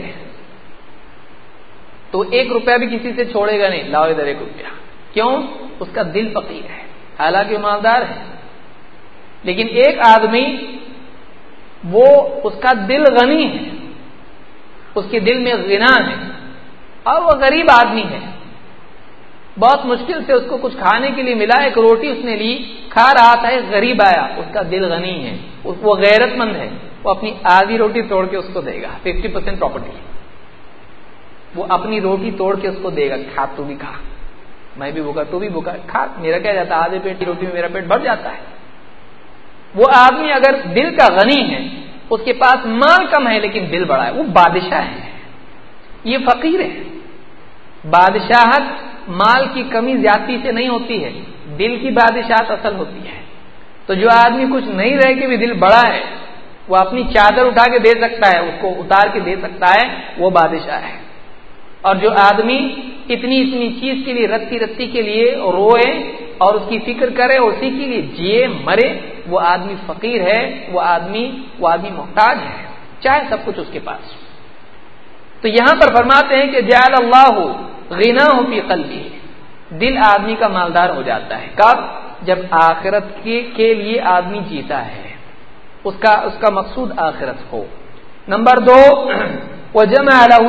تو 1 روپیہ بھی کسی سے چھوڑے گا نہیں، لاؤ ادھر 1 روپیہ، کیوں؟ اس کا دل فقیر ہے، حالانکہ مالدار ہے۔ لیکن ایک آدمی وہ اس کا دل غنی ہے، اس کے دل میں غنا ہے، اور وہ غریب آدمی ہے، بہت مشکل سے اس کو کچھ کھانے کے لیے ملا، 1 روٹی اس نے لی، کھا رہا تھا، ایک غریب آیا، اس کا دل غنی ہے، وہ غیرت مند ہے، وہ اپنی آدھی روٹی توڑ کے اس کو دے گا، 50% پراپرٹی، وہ اپنی روٹی توڑ کے اس کو دے گا، کھا تو بھی کھا، میں بھی بھوکا تو بھی بھوکا، کھا، میرا کیا جاتا ہے، آدھے پیٹ کی روٹی میں میرا پیٹ بھر جاتا ہے۔ وہ آدمی اگر دل کا غنی ہے اس کے پاس مال کم ہے لیکن دل بڑا ہے، وہ بادشاہ ہے، یہ فقیر ہے۔ بادشاہت مال کی کمی زیادتی سے نہیں ہوتی ہے، دل کی بادشاہت اصل ہوتی ہے۔ تو جو آدمی کچھ نہیں رہے کہ بھی دل بڑا ہے، وہ اپنی چادر اٹھا کے دے سکتا ہے، اس کو اتار کے دے سکتا ہے، وہ بادشاہ ہے۔ اور جو آدمی اتنی چیز کے لیے رتی رتی کے لیے روئے اور اس کی فکر کرے، اسی کے لیے جیے مرے، وہ آدمی فقیر ہے، وہ آدمی محتاج ہے، چاہے سب کچھ اس کے پاس۔ تو یہاں پر فرماتے ہیں کہ جعل اللہ غناہ فی قلبہ، دل آدمی کا مالدار ہو جاتا ہے کب؟ جب آخرت کے لیے آدمی جیتا ہے، اس کا مقصود آخرت ہو۔ نمبر 2، وجمع له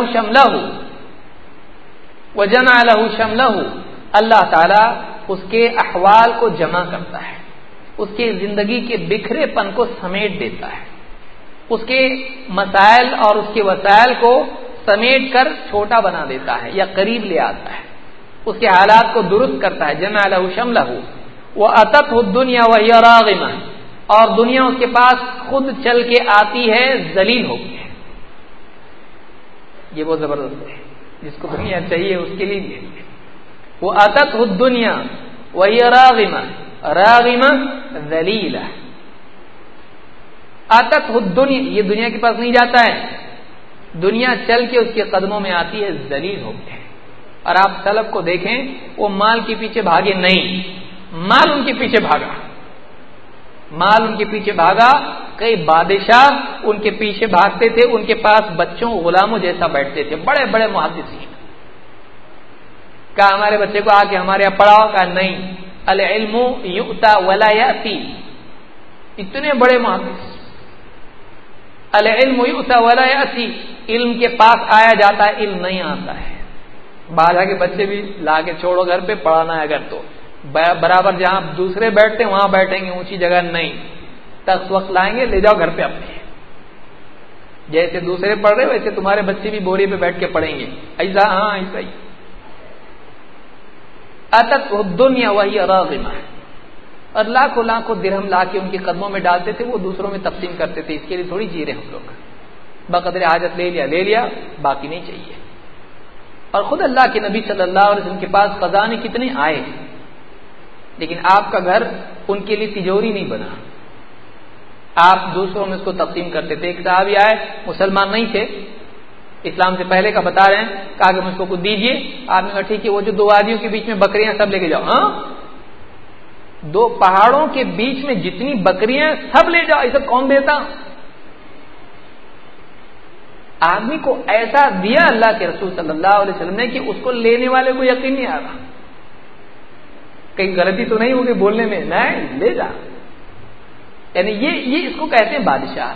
شملہ، اللہ تعالی اس کے احوال کو جمع کرتا ہے، اس کے زندگی کے بکھرے پن کو سمیٹ دیتا ہے، اس کے مسائل اور اس کے وسائل کو سمیٹ کر چھوٹا بنا دیتا ہے یا قریب لے آتا ہے، اس کے حالات کو درست کرتا ہے۔ جمع له شملہ واتته الدنيا وهي راغمہ، اور دنیا اس کے پاس خود چل کے آتی ہے ذلیل ہو کے۔ یہ وہ زبردست ہے، جس کو دنیا چاہیے اس کے لیے واتته الدنيا وهي راغمہ ذلیلہ۔ اتته الدنيا، یہ دنیا کے پاس نہیں جاتا ہے، دنیا چل کے اس کے قدموں میں آتی ہے ذلیل ہو کے۔ اور آپ سلف کو دیکھیں، وہ مال کے پیچھے بھاگے نہیں، مال ان کے پیچھے بھاگا۔ کئی بادشاہ ان کے پیچھے بھاگتے تھے، ان کے پاس بچوں غلاموں جیسا بیٹھتے تھے، بڑے بڑے محدثین۔ کہا ہمارے بچے کو آ کے ہمارے یہاں پڑھاؤ، کہا نہیں، العلم یؤتی ولا یاتی، اتنے بڑے محدث، العلم یؤتی ولا یاتی، علم کے پاس آیا جاتا ہے، علم نہیں آتا ہے۔ بادشاہ کے بچے بھی لا کے چھوڑو گھر پہ، پڑھانا ہے اگر تو برابر جہاں دوسرے بیٹھتے ہیں وہاں بیٹھیں گے، اونچی جگہ نہیں، تخت وقت لائیں گے، لے جاؤ گھر پہ اپنے، جیسے دوسرے پڑھ رہے ویسے تمہارے بچے بھی بوری پہ بیٹھ کے پڑھیں گے، ایسا ہاں ایسا ہی۔ اتت الدنیا وہی راغمہ، اور لاکھوں درہم لا کے ان کے قدموں میں ڈالتے تھے، وہ دوسروں میں تقسیم کرتے تھے، اس کے لیے تھوڑی جی رہے ہم لوگ، بقدر حاجت لے لیا، باقی نہیں چاہیے۔ اور خود اللہ کے نبی صلی اللہ علیہ وسلم کے پاس خزانے کتنے آئے، لیکن آپ کا گھر ان کے لیے تجوری نہیں بنا، آپ دوسروں میں اس کو تقسیم کرتے تھے۔ ایک صحابی آئے، مسلمان نہیں تھے، اسلام سے پہلے کا بتا رہے ہیں، کہا کہ مجھ کو کچھ دیجیے، آپ نے کہا ٹھیک ہے، وہ جو دو وادیوں کے بیچ میں بکریاں سب لے کے جاؤ۔ ہاں، دو پہاڑوں کے بیچ میں جتنی بکریاں سب لے جاؤ، ایسا کون دیتا؟ آدمی کو ایسا دیا اللہ کے رسول صلی اللہ علیہ وسلم نے کہ اس کو لینے والے کو یقین نہیں آ رہا، کہیں غلطی تو نہیں ہوگی بولنے میں، نہیں لے جا، یعنی یہ اس کو کہتے ہیں بادشاہ۔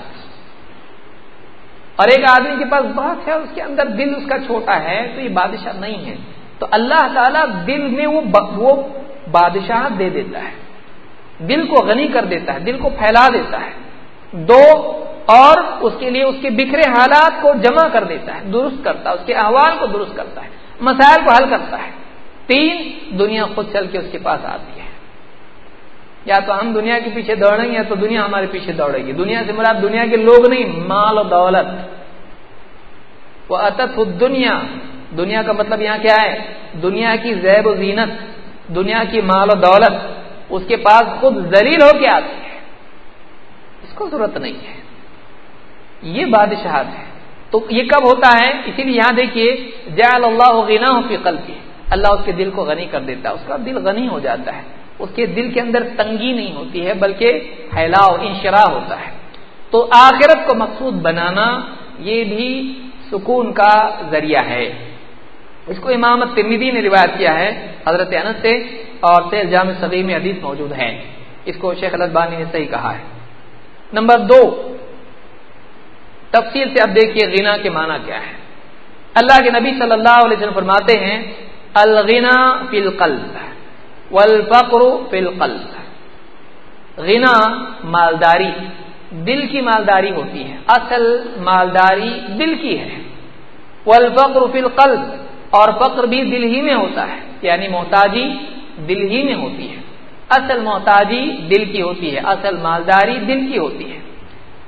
اور ایک آدمی کے پاس بہت ہے، اس کے اندر دل اس کا چھوٹا ہے، تو یہ بادشاہ نہیں ہے۔ تو اللہ تعالیٰ دل میں وہ بادشاہ دے دیتا ہے، دل کو غنی کر دیتا ہے، دل کو پھیلا دیتا ہے۔ 2، اور اس کے لیے اس کے بکھرے حالات کو جمع کر دیتا ہے، درست کرتا ہے، اس کے احوال کو درست کرتا ہے، مسائل کو حل کرتا ہے۔ 3، دنیا خود چل کے اس کے پاس آتی ہے، یا تو ہم دنیا کے پیچھے دوڑیں گے یا تو دنیا ہمارے پیچھے دوڑے گی۔ دنیا سے مراد دنیا کے لوگ نہیں، مال و دولت۔ وَأَتَتْهُ الدُّنْيَا، دنیا کا مطلب یہاں کیا ہے؟ دنیا کی زیب و زینت، دنیا کی مال و دولت اس کے پاس خود ذلیل ہو کے آتی ہے، اس کو ضرورت نہیں ہے، یہ بادشاہت ہے۔ تو یہ کب ہوتا ہے؟ اسی لیے یہاں دیکھیے، جعل اللہ غناہ فی قلبہ، اللہ اس کے دل کو غنی کر دیتا ہے، اس کا دل غنی ہو جاتا ہے، اس کے دل کے اندر تنگی نہیں ہوتی ہے بلکہ پھیلاؤ انشراح ہوتا ہے۔ تو آخرت کو مقصود بنانا یہ بھی سکون کا ذریعہ ہے۔ اس کو امام ترمذی نے روایت کیا ہے حضرت انس سے، اور سیر جامع صغیر میں حدیث موجود ہے، اس کو شیخ الالبانی نے صحیح کہا ہے۔ نمبر 2، تفصیل سے اب دیکھیے غنا کے معنی کیا ہے۔ اللہ کے نبی صلی اللہ علیہ وسلم فرماتے ہیں، الغنا فی القلب والفقر فی القلب، غنا مالداری، دل کی مالداری ہوتی ہے، اصل مالداری دل کی ہے۔ والفقر فی القلب، اور فقر بھی دل ہی میں ہوتا ہے، یعنی محتاجی دل ہی میں ہوتی ہے، اصل محتاجی دل کی ہوتی ہے، اصل مالداری دل کی ہوتی ہے۔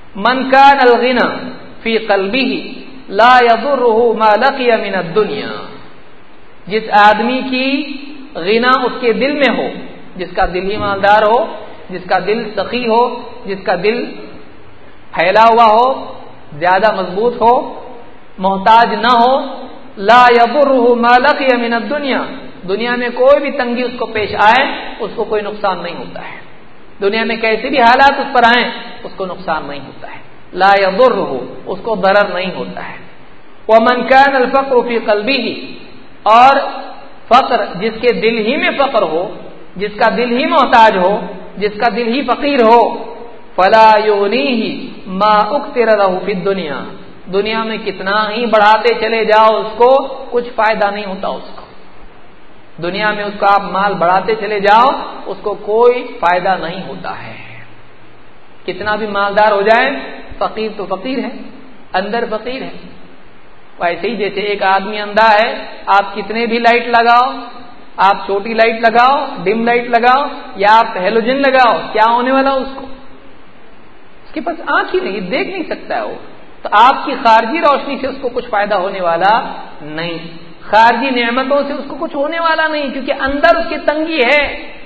من کان الغنى فی قلبہ لا یضرہ ما لقی من الدنیا، جس آدمی کی غنا اس کے دل میں ہو، جس کا دل ایماندار ہو، جس کا دل سخی ہو، جس کا دل پھیلا ہوا ہو، زیادہ مضبوط ہو، محتاج نہ ہو، لا یضرہ ما لقی من الدنیا، دنیا میں کوئی بھی تنگی اس کو پیش آئے اس کو کوئی نقصان نہیں ہوتا ہے، دنیا میں کیسے بھی حالات اس پر آئیں اس کو نقصان نہیں ہوتا ہے، لا یضرہ، اس کو ضرر نہیں ہوتا ہے۔ ومن کان الفقر فی قلبہ، اور فقر جس کے دل ہی میں فقر ہو، جس کا دل ہی محتاج ہو، جس کا دل ہی فقیر ہو، فلا یغنیہ ما اکثر لہ فی الدنیا، دنیا میں کتنا ہی بڑھاتے چلے جاؤ اس کو کچھ فائدہ نہیں ہوتا، اس کو دنیا میں اس کا آپ مال بڑھاتے چلے جاؤ اس کو کوئی فائدہ نہیں ہوتا ہے، کتنا بھی مالدار ہو جائے فقیر تو فقیر ہے، اندر فقیر ہے۔ ویسے ہی جیسے ایک آدمی اندھا ہے، آپ کتنے بھی لائٹ لگاؤ، آپ چھوٹی لائٹ لگاؤ، ڈم لائٹ لگاؤ یا آپ ہیلوجن لگاؤ، کیا ہونے والا اس کو؟ اس کے پاس آنکھ ہی نہیں، دیکھ نہیں سکتا ہے وہ، تو آپ کی خارجی روشنی سے اس کو کچھ فائدہ ہونے والا نہیں، خارجی نعمتوں سے اس کو کچھ ہونے والا نہیں، کیونکہ اندر اس کی تنگی ہے،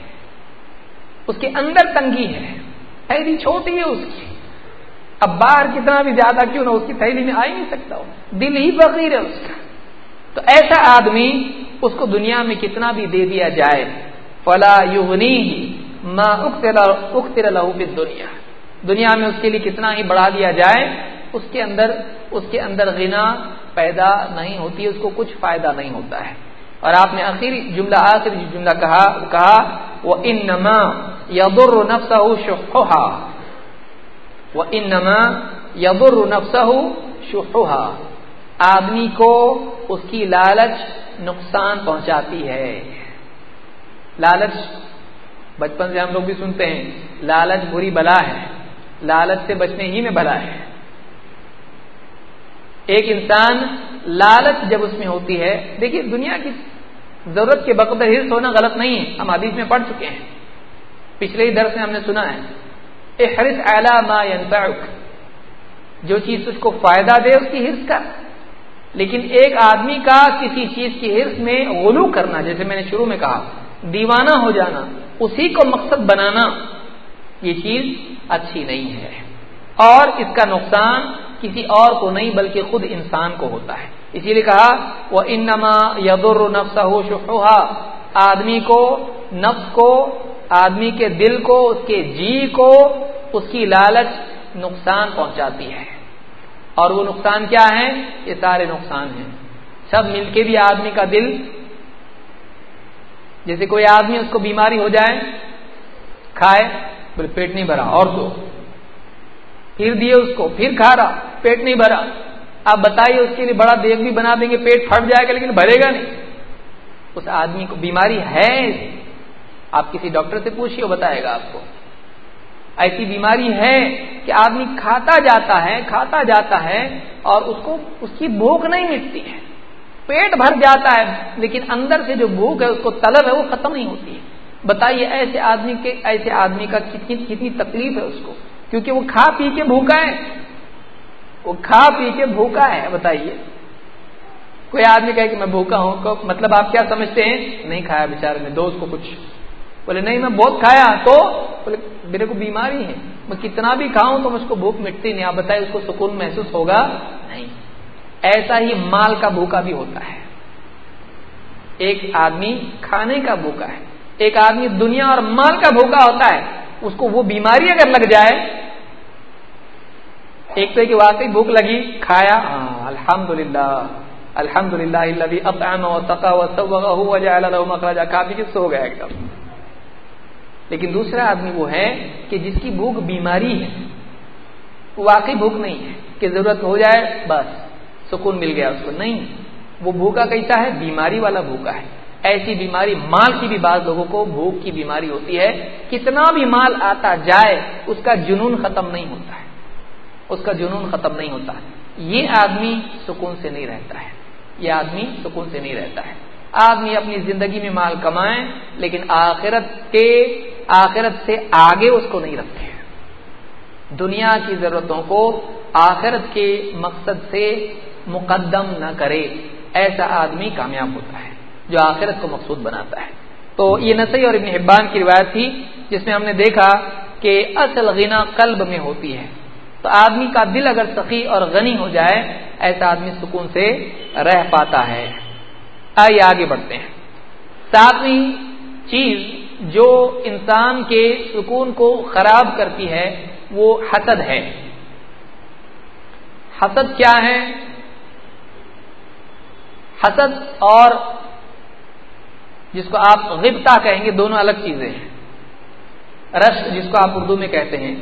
اس کے اندر تنگی ہے، تھیلی چھوٹی ہے اس کی، اب باہر کتنا بھی زیادہ کیوں نہ اس کی تھیلی میں آ ہی نہیں سکتا ہو، دل ہی فقیر ہے اس کا۔ تو ایسا آدمی اس کو دنیا میں کتنا بھی دے دیا جائے، فلا یغنیہ ما اکثر لہ فی الدنیا، دنیا میں اس کے لیے کتنا ہی بڑھا دیا جائے اس کے اندر غنا پیدا نہیں ہوتی، اس کو کچھ فائدہ نہیں ہوتا ہے۔ اور آپ نے آخری جملہ کہا وَإِنَّمَا يَضُرُّ نَفْسَهُ شُحُّهَا، وَإِنَّمَا يَضُرُّ نَفْسَهُ شُحُّهَا، آدمی کو اس کی لالچ نقصان پہنچاتی ہے۔ لالچ بچپن سے ہم لوگ بھی سنتے ہیں، لالچ بری بلا ہے، لالچ سے بچنے ہی میں بلا ہے۔ ایک انسان لالچ جب اس میں ہوتی ہے، دیکھیے دنیا کی ضرورت کے بقدر حرص ہونا غلط نہیں ہے، ہم حدیث میں پڑھ چکے ہیں، پچھلے ہی درس میں ہم نے سنا ہے، احرص علی ما ینفعک، جو چیز اس کو فائدہ دے اس کی حرص کر، لیکن ایک آدمی کا کسی چیز کی حرص میں غلو کرنا، جیسے میں نے شروع میں کہا دیوانہ ہو جانا، اسی کو مقصد بنانا، یہ چیز اچھی نہیں ہے، اور اس کا نقصان کسی اور کو نہیں بلکہ خود انسان کو ہوتا ہے۔ اسی لیے کہا وَإِنَّمَا يَضُرُّ نَفْسَهُ شُحُّهَا، آدمی کو، نفس کو، آدمی کے دل کو، اس کے جی کو اس کی لالچ نقصان پہنچاتی ہے، اور وہ نقصان کیا ہے؟ یہ سارے نقصان ہیں، سب مل کے بھی آدمی کا دل، جیسے کوئی آدمی اس کو بیماری ہو جائے، کھائے بولے پیٹ نہیں بھرا اور دو، پھر دیے اس کو، پھر کھا رہا پیٹ نہیں بھرا، آپ بتائیے اس کے لیے بڑا دیگ بھی بنا دیں گے پیٹ پھٹ جائے گا لیکن بھرے گا نہیں، اس آدمی کو بیماری ہے، آپ کسی ڈاکٹر سے پوچھیے وہ بتائے گا آپ کو، ایسی بیماری ہے کہ آدمی کھاتا جاتا ہے اور اس کو اس کی بھوک نہیں مٹتی ہے، پیٹ بھر جاتا ہے لیکن اندر سے جو بھوک ہے اس کو طلب ہے وہ ختم نہیں ہوتی ہے۔ بتائیے ایسے آدمی کا کتنی تکلیف ہے اس کو، کیونکہ وہ کھا پی کے بھوکا ہے، بتائیے کوئی آدمی کہے کہ میں بھوکا ہوں، مطلب آپ کیا سمجھتے ہیں؟ نہیں کھایا بیچارے نے، دو اس کو کچھ، بولے نہیں میں بہت کھایا، تو بولے میرے کو بیماری ہے، میں کتنا بھی کھاؤں تو مجھ کو بھوک مٹتی نہیں، آپ بتائیے اس کو سکون محسوس ہوگا؟ نہیں۔ ایسا ہی مال کا بھوکا بھی ہوتا ہے، ایک آدمی کھانے کا بھوکا ہے، ایک آدمی دنیا اور مال کا بھوکا ہوتا ہے، اس کو وہ بیماری اگر لگ جائے، ایک تو کہ واقعی بھوک لگی، کھایا، الحمدللہ الذی اطعم وسقى وسوغه وجعل له مخرجا، کھا پی کے سو گیا ایک دم۔ لیکن دوسرا آدمی وہ ہے کہ جس کی بھوک بیماری ہے، وہ واقعی بھوک نہیں ہے کہ ضرورت ہو جائے بس سکون مل گیا اس کو، نہیں، وہ بھوکا کیسا ہے؟ بیماری والا بھوکا ہے۔ ایسی بیماری مال کی بھی بعض لوگوں کو بھوک کی بیماری ہوتی ہے، کتنا بھی مال آتا جائے اس کا جنون ختم نہیں ہوتا ہے، اس کا جنون ختم نہیں ہوتا ہے، یہ آدمی سکون سے نہیں رہتا ہے، یہ آدمی سکون سے نہیں رہتا ہے۔ آدمی اپنی زندگی میں مال کمائے لیکن آخرت سے آگے اس کو نہیں رکھے، دنیا کی ضرورتوں کو آخرت کے مقصد سے مقدم نہ کرے، ایسا آدمی کامیاب ہوتا ہے جو آخرت کو مقصود بناتا ہے۔ تو یہ نسائی اور ابن حبان کی روایت تھی جس میں ہم نے دیکھا کہ اصل غنا قلب میں ہوتی ہے۔ تو آدمی کا دل اگر سخی اور غنی ہو جائے، ایسا آدمی سکون سے رہ پاتا ہے۔ آئیے آگے بڑھتے ہیں۔ ساتویں چیز جو انسان کے سکون کو خراب کرتی ہے وہ حسد ہے۔ حسد کیا ہے؟ حسد اور جس کو آپ غبطہ کہیں گے دونوں الگ چیزیں ہیں۔ رشک جس کو آپ اردو میں کہتے ہیں،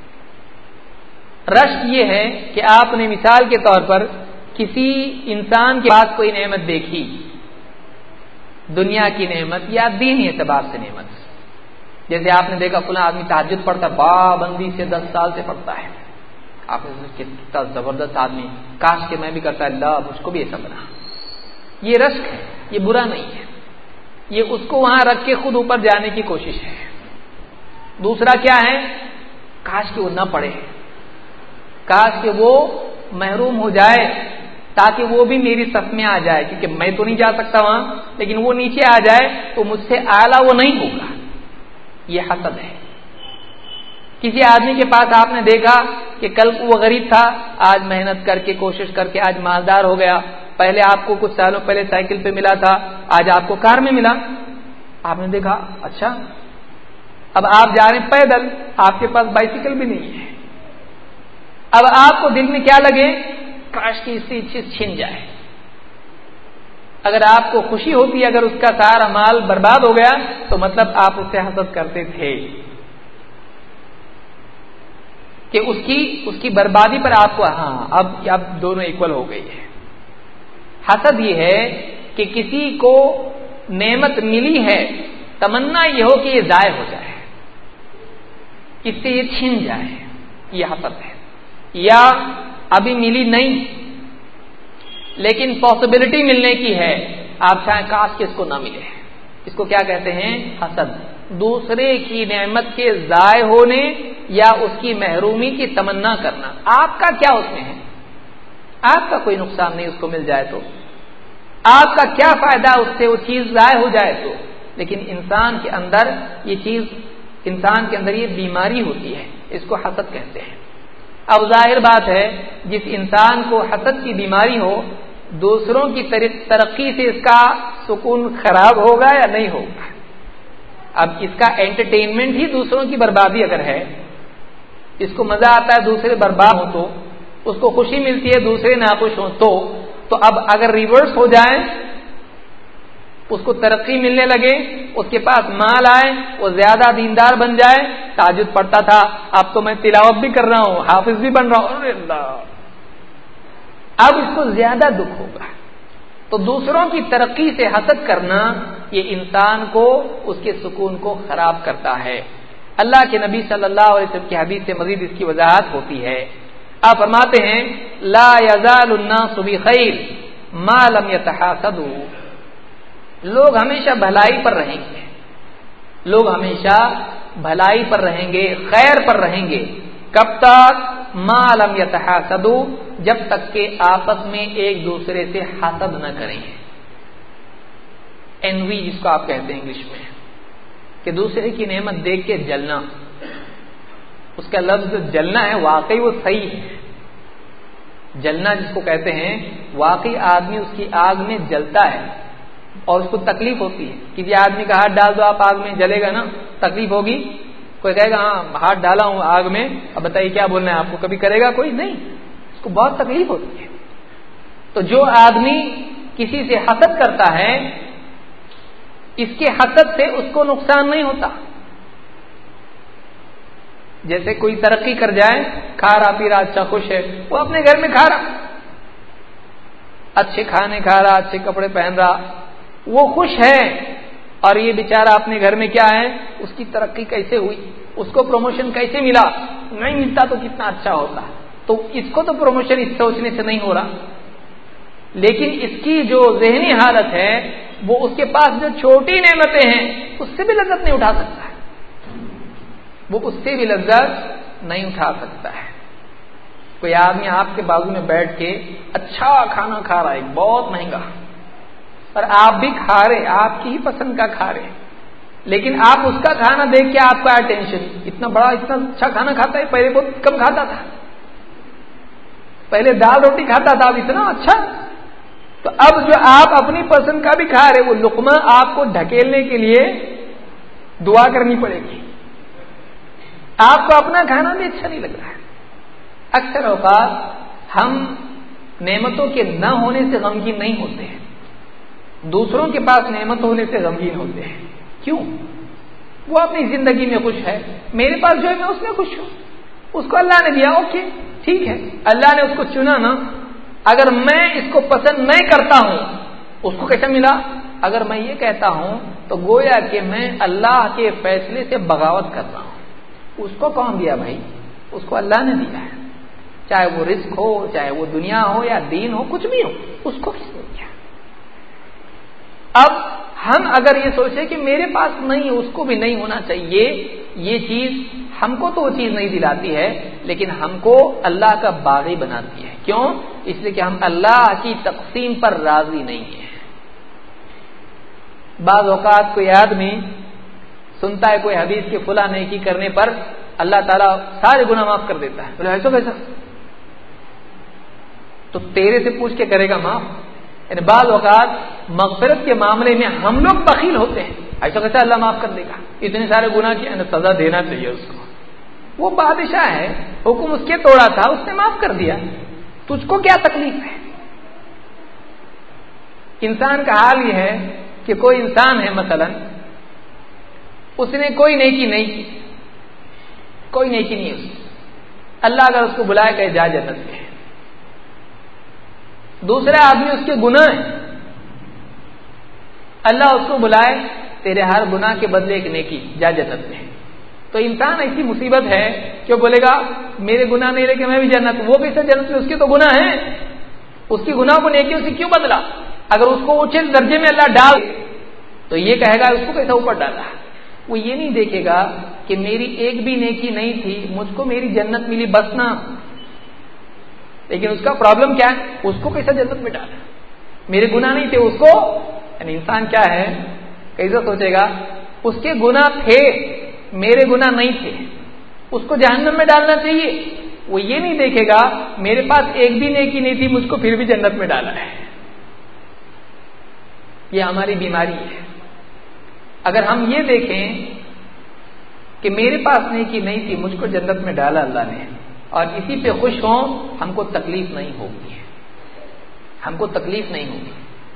رشک یہ ہے کہ آپ نے مثال کے طور پر کسی انسان کے پاس کوئی نعمت دیکھی، دنیا کی نعمت یا دینی اعتبار سے نعمت، جیسے آپ نے دیکھا فلاں آدمی تہجد پڑھتا ہے، پابندی سے 10 سال سے پڑھتا ہے، آپ نے کتنا زبردست آدمی، کاش کہ میں بھی کرتا، اللہ مجھ کو بھی ایسا بنا۔ یہ رشک ہے، یہ برا نہیں ہے، یہ اس کو وہاں رکھ کے خود اوپر جانے کی کوشش ہے۔ دوسرا کیا ہے؟ کاش کہ وہ نہ پڑھے، کاش کہ وہ محروم ہو جائے تاکہ وہ بھی میری صف میں آ جائے، کیونکہ میں تو نہیں جا سکتا وہاں، لیکن وہ نیچے آ جائے تو مجھ سے اعلیٰ وہ نہیں ہوگا۔ یہ حسد ہے۔ کسی آدمی کے پاس آپ نے دیکھا کہ کل وہ غریب تھا، آج محنت کر کے کوشش کر کے آج مالدار ہو گیا، پہلے آپ کو کچھ سالوں پہلے سائیکل پہ ملا تھا، آج آپ کو کار میں ملا، آپ نے دیکھا اچھا، اب آپ جا رہے ہیں پیدل، آپ کے پاس بائیسیکل بھی نہیں ہے، اب آپ کو دل میں کیا لگے؟ کاش کی اس سے چیز چھن جائے۔ اگر آپ کو خوشی ہوتی ہے اگر اس کا سارا مال برباد ہو گیا تو مطلب آپ اس سے حسد کرتے تھے کہ اس کی بربادی پر آپ کو اب دونوں ایکول ہو گئی ہے۔ حسد یہ ہے کہ کسی کو نعمت ملی ہے، تمنا یہ ہو کہ یہ ضائع ہو جائے، اس سے یہ چھن جائے، یہ حسد ہے۔ یا ابھی ملی نہیں لیکن پاسبلٹی ملنے کی ہے، آپ چاہیں کاش کہ اس کو نہ ملے، اس کو کیا کہتے ہیں؟ حسد۔ دوسرے کی نعمت کے ضائع ہونے یا اس کی محرومی کی تمنا کرنا۔ آپ کا کیا اس میں ہے؟ آپ کا کوئی نقصان نہیں، اس کو مل جائے تو آپ کا کیا فائدہ اس سے وہ چیز ضائع ہو جائے تو، لیکن انسان کے اندر یہ بیماری ہوتی ہے، اس کو حسد کہتے ہیں۔ اب ظاہر بات ہے جس انسان کو حسد کی بیماری ہو، دوسروں کی ترقی سے اس کا سکون خراب ہوگا یا نہیں ہوگا؟ اب اس کا انٹرٹینمنٹ ہی دوسروں کی بربادی اگر ہے، اس کو مزہ آتا ہے دوسرے برباد ہو تو، اس کو خوشی ملتی ہے دوسرے ناخوش ہوں تو اب اگر ریورس ہو جائے، اس کو ترقی ملنے لگے، اس کے پاس مال آئے، وہ زیادہ دیندار بن جائے، تہجد پڑھتا تھا اب تو میں تلاوت بھی کر رہا ہوں، حافظ بھی بن رہا ہوں، ارے اللہ، اب اس کو زیادہ دکھ ہوگا۔ تو دوسروں کی ترقی سے حسد کرنا یہ انسان کو اس کے سکون کو خراب کرتا ہے۔ اللہ کے نبی صلی اللہ علیہ وسلم کی حدیث سے مزید اس کی وضاحت ہوتی ہے۔ آپ فرماتے ہیں لا یزال الناس بخیر ما لم یتحاسدوا، لوگ ہمیشہ بھلائی پر رہیں گے، لوگ ہمیشہ بھلائی پر رہیں گے، خیر پر رہیں گے، کب تک؟ ما لم یتحاسدوا، جب تک کہ آپس میں ایک دوسرے سے حسد نہ کریں، انوی جس کو آپ کہتے ہیں انگلش میں، کہ دوسرے کی نعمت دیکھ کے جلنا، اس کا لفظ جلنا ہے، واقعی وہ صحیح ہے، جلنا جس کو کہتے ہیں، واقعی آدمی اس کی آگ میں جلتا ہے اور اس کو تکلیف ہوتی ہے۔ کسی آدمی کا ہاتھ ڈال دو آپ آگ میں، جلے گا نا، تکلیف ہوگی؟ کوئی کہے گا ہاں ہاتھ ڈالا ہوں آگ میں، اب بتائیے کیا بولنا ہے آپ کو؟ کبھی کرے گا کوئی؟ نہیں، اس کو بہت تکلیف ہوتی ہے۔ تو جو آدمی کسی سے حسد کرتا ہے، اس کے حسد سے اس کو نقصان نہیں ہوتا۔ جیسے کوئی ترقی کر جائے، کھا رہا پی رہا، اچھا خوش ہے، وہ اپنے گھر میں کھا رہا، اچھے کھانے کھا رہا، اچھے کپڑے پہن رہا، وہ خوش ہے، اور یہ بیچارہ اپنے گھر میں کیا ہے، اس کی ترقی کیسے ہوئی، اس کو پروموشن کیسے ملا، نہیں ملتا تو کتنا اچھا ہوتا، تو اس کو تو پروموشن اس سوچنے سے نہیں ہو رہا، لیکن اس کی جو ذہنی حالت ہے وہ اس کے پاس جو چھوٹی نعمتیں ہیں اس سے بھی لذت نہیں اٹھا سکتا ہے، وہ اس سے بھی لذت نہیں اٹھا سکتا ہے۔ کوئی آدمی آپ کے بازو میں بیٹھ کے اچھا کھانا کھا رہا ہے بہت مہنگا، اور آپ بھی کھا رہے، آپ کی ہی پسند کا کھا رہے، لیکن آپ اس کا کھانا دیکھ کے آپ کا ٹینشن، اتنا بڑا اتنا اچھا کھانا کھاتا ہے، پہلے بہت کم کھاتا تھا، پہلے دال روٹی کھاتا تھا، اب اتنا اچھا۔ تو اب جو آپ اپنی پسند کا بھی کھا رہے، وہ لقمہ آپ کو ڈھکیلنے کے لیے دعا کرنی پڑے گی، آپ کو اپنا کھانا بھی اچھا نہیں لگ رہا ہے۔ اکثر اوقات ہم نعمتوں کے نہ ہونے سے غمگین نہیں ہوتے ہیں، دوسروں کے پاس نعمت ہونے سے غمگین ہوتے ہیں۔ کیوں؟ وہ اپنی زندگی میں خوش ہے، میرے پاس جو ہے میں اس میں خوش ہوں، اس کو اللہ نے دیا، اوکے ٹھیک ہے، اللہ نے اس کو چنا نا، اگر میں اس کو پسند نہیں کرتا ہوں اس کو کیسا ملا؟ اگر میں یہ کہتا ہوں تو گویا کہ میں اللہ کے فیصلے سے بغاوت کر رہا ہوں۔ اس کو کون دیا بھائی؟ اس کو اللہ نے دیا ہے، چاہے وہ رزق ہو، چاہے وہ دنیا ہو یا دین ہو، کچھ بھی ہو، اس کو کس نے دیا؟ اب ہم اگر یہ سوچیں کہ میرے پاس نہیں، اس کو بھی نہیں ہونا چاہیے، یہ چیز ہم کو تو وہ چیز نہیں دلاتی ہے، لیکن ہم کو اللہ کا باغی بناتی ہے۔ کیوں؟ اس لیے کہ ہم اللہ کی تقسیم پر راضی نہیں ہیں۔ بعض اوقات کوئی آدمی سنتا ہے کوئی حدیث کے فلاں نیکی کرنے پر اللہ تعالیٰ سارے گناہ معاف کر دیتا ہے، بولے ایسا کیسا؟ تو تیرے سے پوچھ کے کرے گا معاف؟ یعنی بعض اوقات مغفرت کے معاملے میں ہم لوگ بخیل ہوتے ہیں، ایسا کیسا اللہ معاف کر دے گا، اتنے سارے گناہ کی سزا دینا چاہیے اس کو، وہ بادشاہ ہے، حکم اس کے توڑا تھا، اس نے معاف کر دیا، تجھ کو کیا تکلیف ہے؟ انسان کا حال یہ ہے کہ کوئی انسان ہے مثلا اس نے کوئی نیکی نہیں کی، کوئی نیکی نہیں اس کی، اللہ اگر اس کو بلائے کہ جا جنت میں، دوسرا آدمی اس کے گناہ ہیں، اللہ اس کو بلائے تیرے ہر گناہ کے بدلے ایک نیکی، جا جنت میں، تو انسان ایسی مصیبت ہے کہ وہ بولے گا میرے گناہ نہیں رہے کہ میں بھی جنت، وہ کیسے جنت میں؟ اس کے تو گناہ ہیں، اس کی گناہ کو نیکیوں سے کیوں بدلا؟ اگر اس کو اونچے درجے میں اللہ ڈال تو یہ کہے گا اس کو کیسا اوپر ڈالا؟ وہ یہ نہیں دیکھے گا کہ میری ایک بھی نیکی نہیں تھی، مجھ کو میری جنت ملی بس نا، لیکن اس کا پرابلم کیا ہے؟ اس کو کیسا جنت میں ڈالا؟ میرے گناہ نہیں تھے، اس کو، یعنی انسان کیا ہے، کیسا سوچے گا اس کے گناہ تھے، میرے گناہ نہیں تھے، اس کو جہنم میں ڈالنا چاہیے، وہ یہ نہیں دیکھے گا میرے پاس ایک بھی نیکی نہیں تھی، مجھ کو پھر بھی جنت میں ڈالا ہے۔ یہ ہماری بیماری ہے۔ اگر ہم یہ دیکھیں کہ میرے پاس نیکی نہیں تھی، مجھ کو جنت میں ڈالا اللہ نے، اور اسی پہ خوش ہوں، ہم کو تکلیف نہیں ہوگی، ہم کو تکلیف نہیں ہوگی،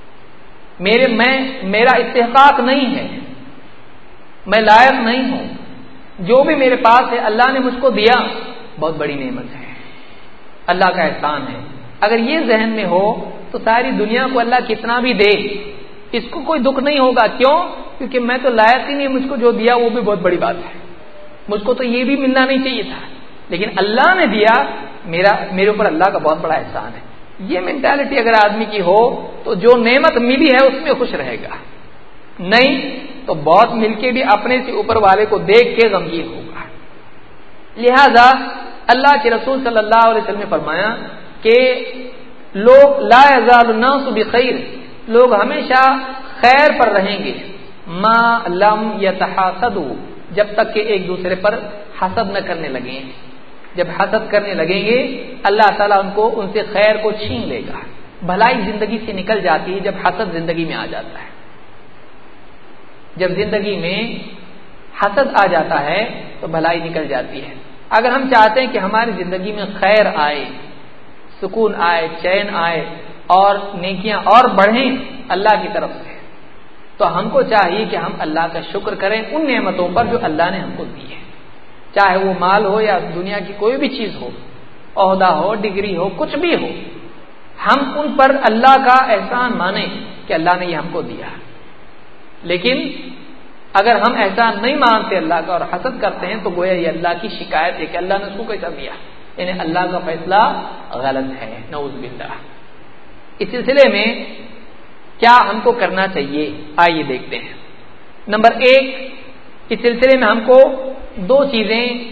میرا استحقاق نہیں ہے، میں لائق نہیں ہوں، جو بھی میرے پاس ہے اللہ نے مجھ کو دیا، بہت بڑی نعمت ہے، اللہ کا احسان ہے۔ اگر یہ ذہن میں ہو تو ساری دنیا کو اللہ کتنا بھی دے، اس کو کوئی دکھ نہیں ہوگا۔ کیوں؟ کیونکہ میں تو لائق ہی نہیں، مجھ کو جو دیا وہ بھی بہت بڑی بات ہے، مجھ کو تو یہ بھی ملنا نہیں چاہیے تھا، لیکن اللہ نے دیا، میرے اوپر اللہ کا بہت بڑا احسان ہے۔ یہ مینٹالٹی اگر آدمی کی ہو تو جو نعمت ملی ہے اس میں خوش رہے گا، نہیں تو بہت مل کے بھی اپنے سے اوپر والے کو دیکھ کے غمگین ہوگا۔ لہذا اللہ کے رسول صلی اللہ علیہ وسلم نے فرمایا کہ لوگ لا یزال الناس بخیر، لوگ ہمیشہ خیر پر رہیں گے، ما لم یتحاسدوا، جب تک کہ ایک دوسرے پر حسد نہ کرنے لگیں۔ جب حسد کرنے لگیں گے اللہ تعالیٰ ان سے خیر کو چھین لے گا، بھلائی زندگی سے نکل جاتی ہے جب حسد زندگی میں آ جاتا ہے۔ جب زندگی میں حسد آ جاتا ہے تو بھلائی نکل جاتی ہے۔ اگر ہم چاہتے ہیں کہ ہماری زندگی میں خیر آئے، سکون آئے، چین آئے اور نیکیاں اور بڑھیں اللہ کی طرف سے، تو ہم کو چاہیے کہ ہم اللہ کا شکر کریں ان نعمتوں پر جو اللہ نے ہم کو دی ہے، چاہے وہ مال ہو یا دنیا کی کوئی بھی چیز ہو، عہدہ ہو، ڈگری ہو، کچھ بھی ہو، ہم ان پر اللہ کا احسان مانیں کہ اللہ نے یہ ہم کو دیا۔ لیکن اگر ہم احسان نہیں مانتے اللہ کا اور حسد کرتے ہیں تو گویا یہ اللہ کی شکایت ہے کہ اللہ نے اس کو کیسا دیا، یعنی اللہ کا فیصلہ غلط ہے، نعوذ باللہ۔ اس سلسلے میں کیا ہم کو کرنا چاہیے، آئیے دیکھتے ہیں۔ نمبر 1، اس سلسلے میں ہم کو 2 چیزیں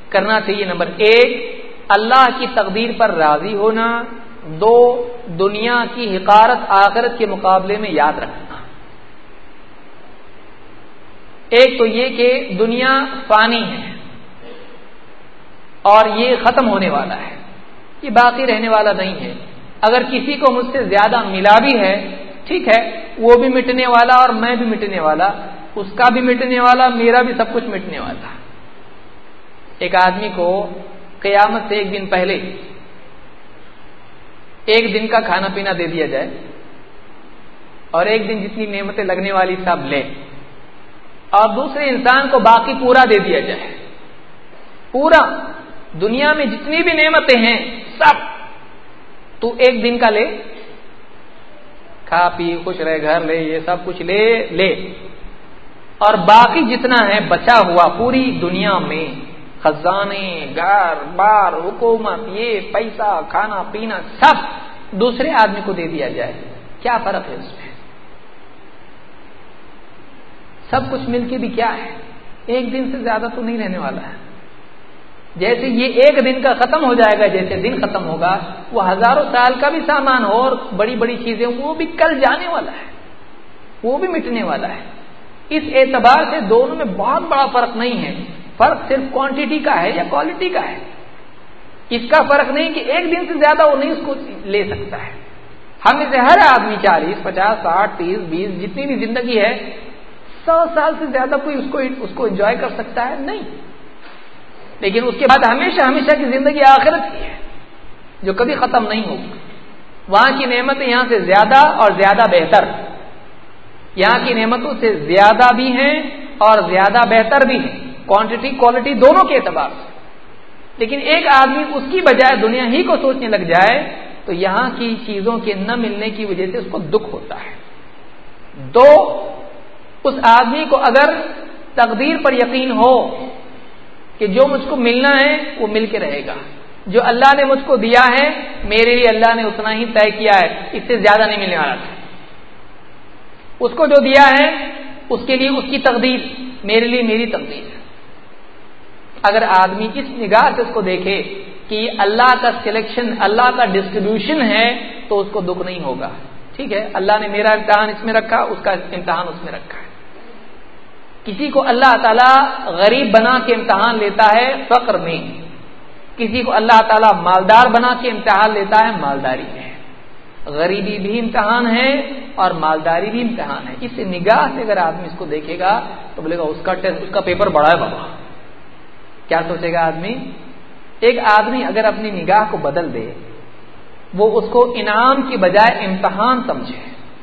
کرنا چاہیے؟ نمبر 1 اللہ کی تقدیر پر راضی ہونا، 2 دنیا کی حقارت آخرت کے مقابلے میں یاد رکھنا۔ ایک تو یہ کہ دنیا فانی ہے اور یہ ختم ہونے والا ہے، یہ باقی رہنے والا نہیں ہے۔ اگر کسی کو مجھ سے زیادہ ملا بھی ہے، ٹھیک ہے، وہ بھی مٹنے والا اور میں بھی مٹنے والا، اس کا بھی مٹنے والا، میرا بھی سب کچھ مٹنے والا۔ ایک آدمی کو قیامت سے ایک دن پہلے ایک دن کا کھانا پینا دے دیا جائے اور ایک دن جتنی نعمتیں لگنے والی سب لے، اور دوسرے انسان کو باقی پورا دے دیا جائے، پورا دنیا میں جتنی بھی نعمتیں ہیں سب تو ایک دن کا لے، کھا پی خوش رہے، گھر لے، یہ سب کچھ لے، اور باقی جتنا ہے بچا ہوا پوری دنیا میں، خزانے، گھر بار، حکومت، یہ پیسہ، کھانا پینا سب دوسرے آدمی کو دے دیا جائے، کیا فرق ہے اس میں؟ سب کچھ مل کے بھی کیا ہے؟ ایک دن سے زیادہ تو نہیں رہنے والا ہے۔ جیسے یہ ایک دن کا ختم ہو جائے گا، جیسے دن ختم ہوگا، وہ ہزاروں سال کا بھی سامان ہو اور بڑی بڑی چیزیں وہ بھی کل جانے والا ہے، وہ بھی مٹنے والا ہے۔ اس اعتبار سے دونوں میں بہت بڑا فرق نہیں ہے، فرق صرف کوانٹٹی کا ہے یا کوالٹی کا ہے۔ اس کا فرق نہیں کہ ایک دن سے زیادہ وہ نہیں اس کو لے سکتا ہے۔ ہم میں سے ہر آدمی 40، 50، 60، 30، 20 جتنی بھی زندگی ہے، 100 سال سے زیادہ کوئی اس کو انجوائے کر سکتا ہے؟ نہیں۔ لیکن اس کے بعد ہمیشہ کی زندگی آخرت کی ہے جو کبھی ختم نہیں ہوگی۔ وہاں کی نعمتیں یہاں سے زیادہ اور زیادہ بہتر، یہاں کی نعمتوں سے زیادہ بھی ہیں اور زیادہ بہتر بھی ہیں، کوانٹٹی کوالٹی دونوں کے اعتبار سے۔ لیکن ایک آدمی اس کی بجائے دنیا ہی کو سوچنے لگ جائے تو یہاں کی چیزوں کے نہ ملنے کی وجہ سے اس کو دکھ ہوتا ہے۔ 2 اس آدمی کو اگر تقدیر پر یقین ہو کہ جو مجھ کو ملنا ہے وہ مل کے رہے گا، جو اللہ نے مجھ کو دیا ہے میرے لیے اللہ نے اتنا ہی طے کیا ہے، اس سے زیادہ نہیں ملنے والا تھا، اس کو جو دیا ہے اس کے لیے اس کی تقدیر، میرے لیے میری تقدیر ہے۔ اگر آدمی اس نگاہ سے اس کو دیکھے کہ یہ اللہ کا سلیکشن، اللہ کا ڈسٹریبیوشن ہے، تو اس کو دکھ نہیں ہوگا۔ ٹھیک ہے، اللہ نے میرا امتحان اس میں رکھا، اس کا امتحان اس میں رکھا ہے۔ کسی کو اللہ تعالیٰ غریب بنا کے امتحان لیتا ہے فقر میں، کسی کو اللہ تعالیٰ مالدار بنا کے امتحان لیتا ہے مالداری میں۔ غریبی بھی امتحان ہے اور مالداری بھی امتحان ہے۔ اس نگاہ سے اگر آدمی اس کو دیکھے گا تو بولے گا اس کا پیپر بڑا ہے بابا۔ کیا سوچے گا آدمی؟ ایک آدمی اگر اپنی نگاہ کو بدل دے، وہ اس کو انعام کی بجائے امتحان سمجھے،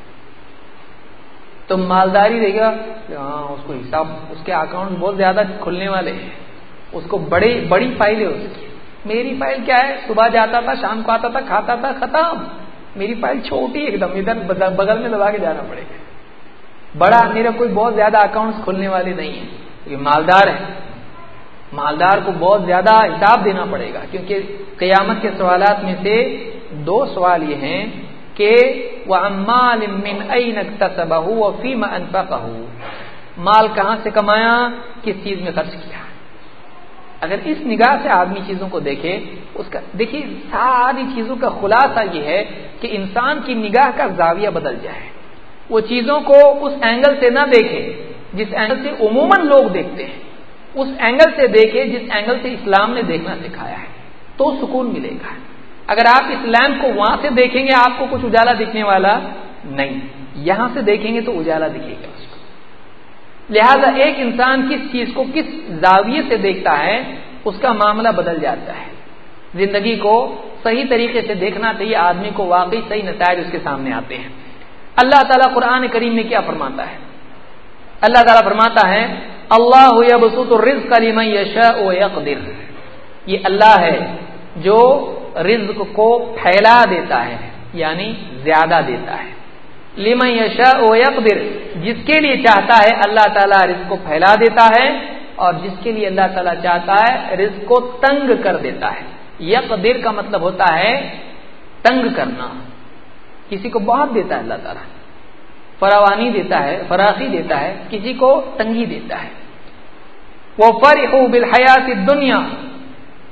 تو مالداری دے گا، ہاں اس کو حساب، اس کے اکاؤنٹ بہت زیادہ کھلنے والے ہیں، اس کو بڑی فائل ہے اس کی۔ میری فائل کیا ہے؟ صبح جاتا تھا، شام کو آتا تھا، کھاتا تھا، ختم۔ میری فائل چھوٹی ایک دم، ادھر بغل میں دبا کے جانا پڑے گا۔ بڑا میرا کوئی بہت زیادہ اکاؤنٹس کھلنے والے نہیں ہیں، یہ مالدار ہے، مالدار کو بہت زیادہ حساب دینا پڑے گا، کیونکہ قیامت کے سوالات میں سے 2 سوال یہ ہیں کہ وَعَمَّالٍ مِّنْ أَيْنَ اكْتَسَبَهُ وَفِيمَ أَنفَقَهُ، مال کہاں سے کمایا، کس چیز میں خرچ کیا۔ اگر اس نگاہ سے آدمی چیزوں کو دیکھے، اس کا دیکھیے ساری چیزوں کا خلاصہ یہ ہے کہ انسان کی نگاہ کا زاویہ بدل جائے، وہ چیزوں کو اس اینگل سے نہ دیکھے جس اینگل سے عموماً لوگ دیکھتے ہیں، اس اینگل سے دیکھے جس اینگل سے اسلام نے دیکھنا سکھایا ہے، تو سکون ملے گا۔ اگر آپ اس لیمپ کو وہاں سے دیکھیں گے آپ کو کچھ اجالا دکھنے والا نہیں، یہاں سے دیکھیں گے تو اجالا دکھے گا اس کو۔ لہذا ایک انسان کس چیز کو کس زاویے سے دیکھتا ہے اس کا معاملہ بدل جاتا ہے۔ زندگی کو صحیح طریقے سے دیکھنا چاہیے، آدمی کو واقعی صحیح نتائج اس کے سامنے آتے ہیں۔ اللہ تعالیٰ قرآن کریم میں کیا فرماتا ہے؟ اللہ تعالیٰ فرماتا ہے اللہ یبسط الرزق لمن یشاء ویقدر، یہ اللہ ہے جو رزق کو پھیلا دیتا ہے، یعنی زیادہ دیتا ہے۔ لمن یشاء ویقدر، جس کے لیے چاہتا ہے اللہ تعالیٰ رزق کو پھیلا دیتا ہے، اور جس کے لیے اللہ تعالیٰ چاہتا ہے رزق کو تنگ کر دیتا ہے۔ یقدر کا مطلب ہوتا ہے تنگ کرنا، کسی کو بہت دیتا ہے اللہ تعالیٰ، فراوانی دیتا ہے، فراخی دیتا ہے، کسی کو تنگی دیتا ہے۔ وَفَرِحُوا بِالْحَيَاةِ الدُّنْيَا،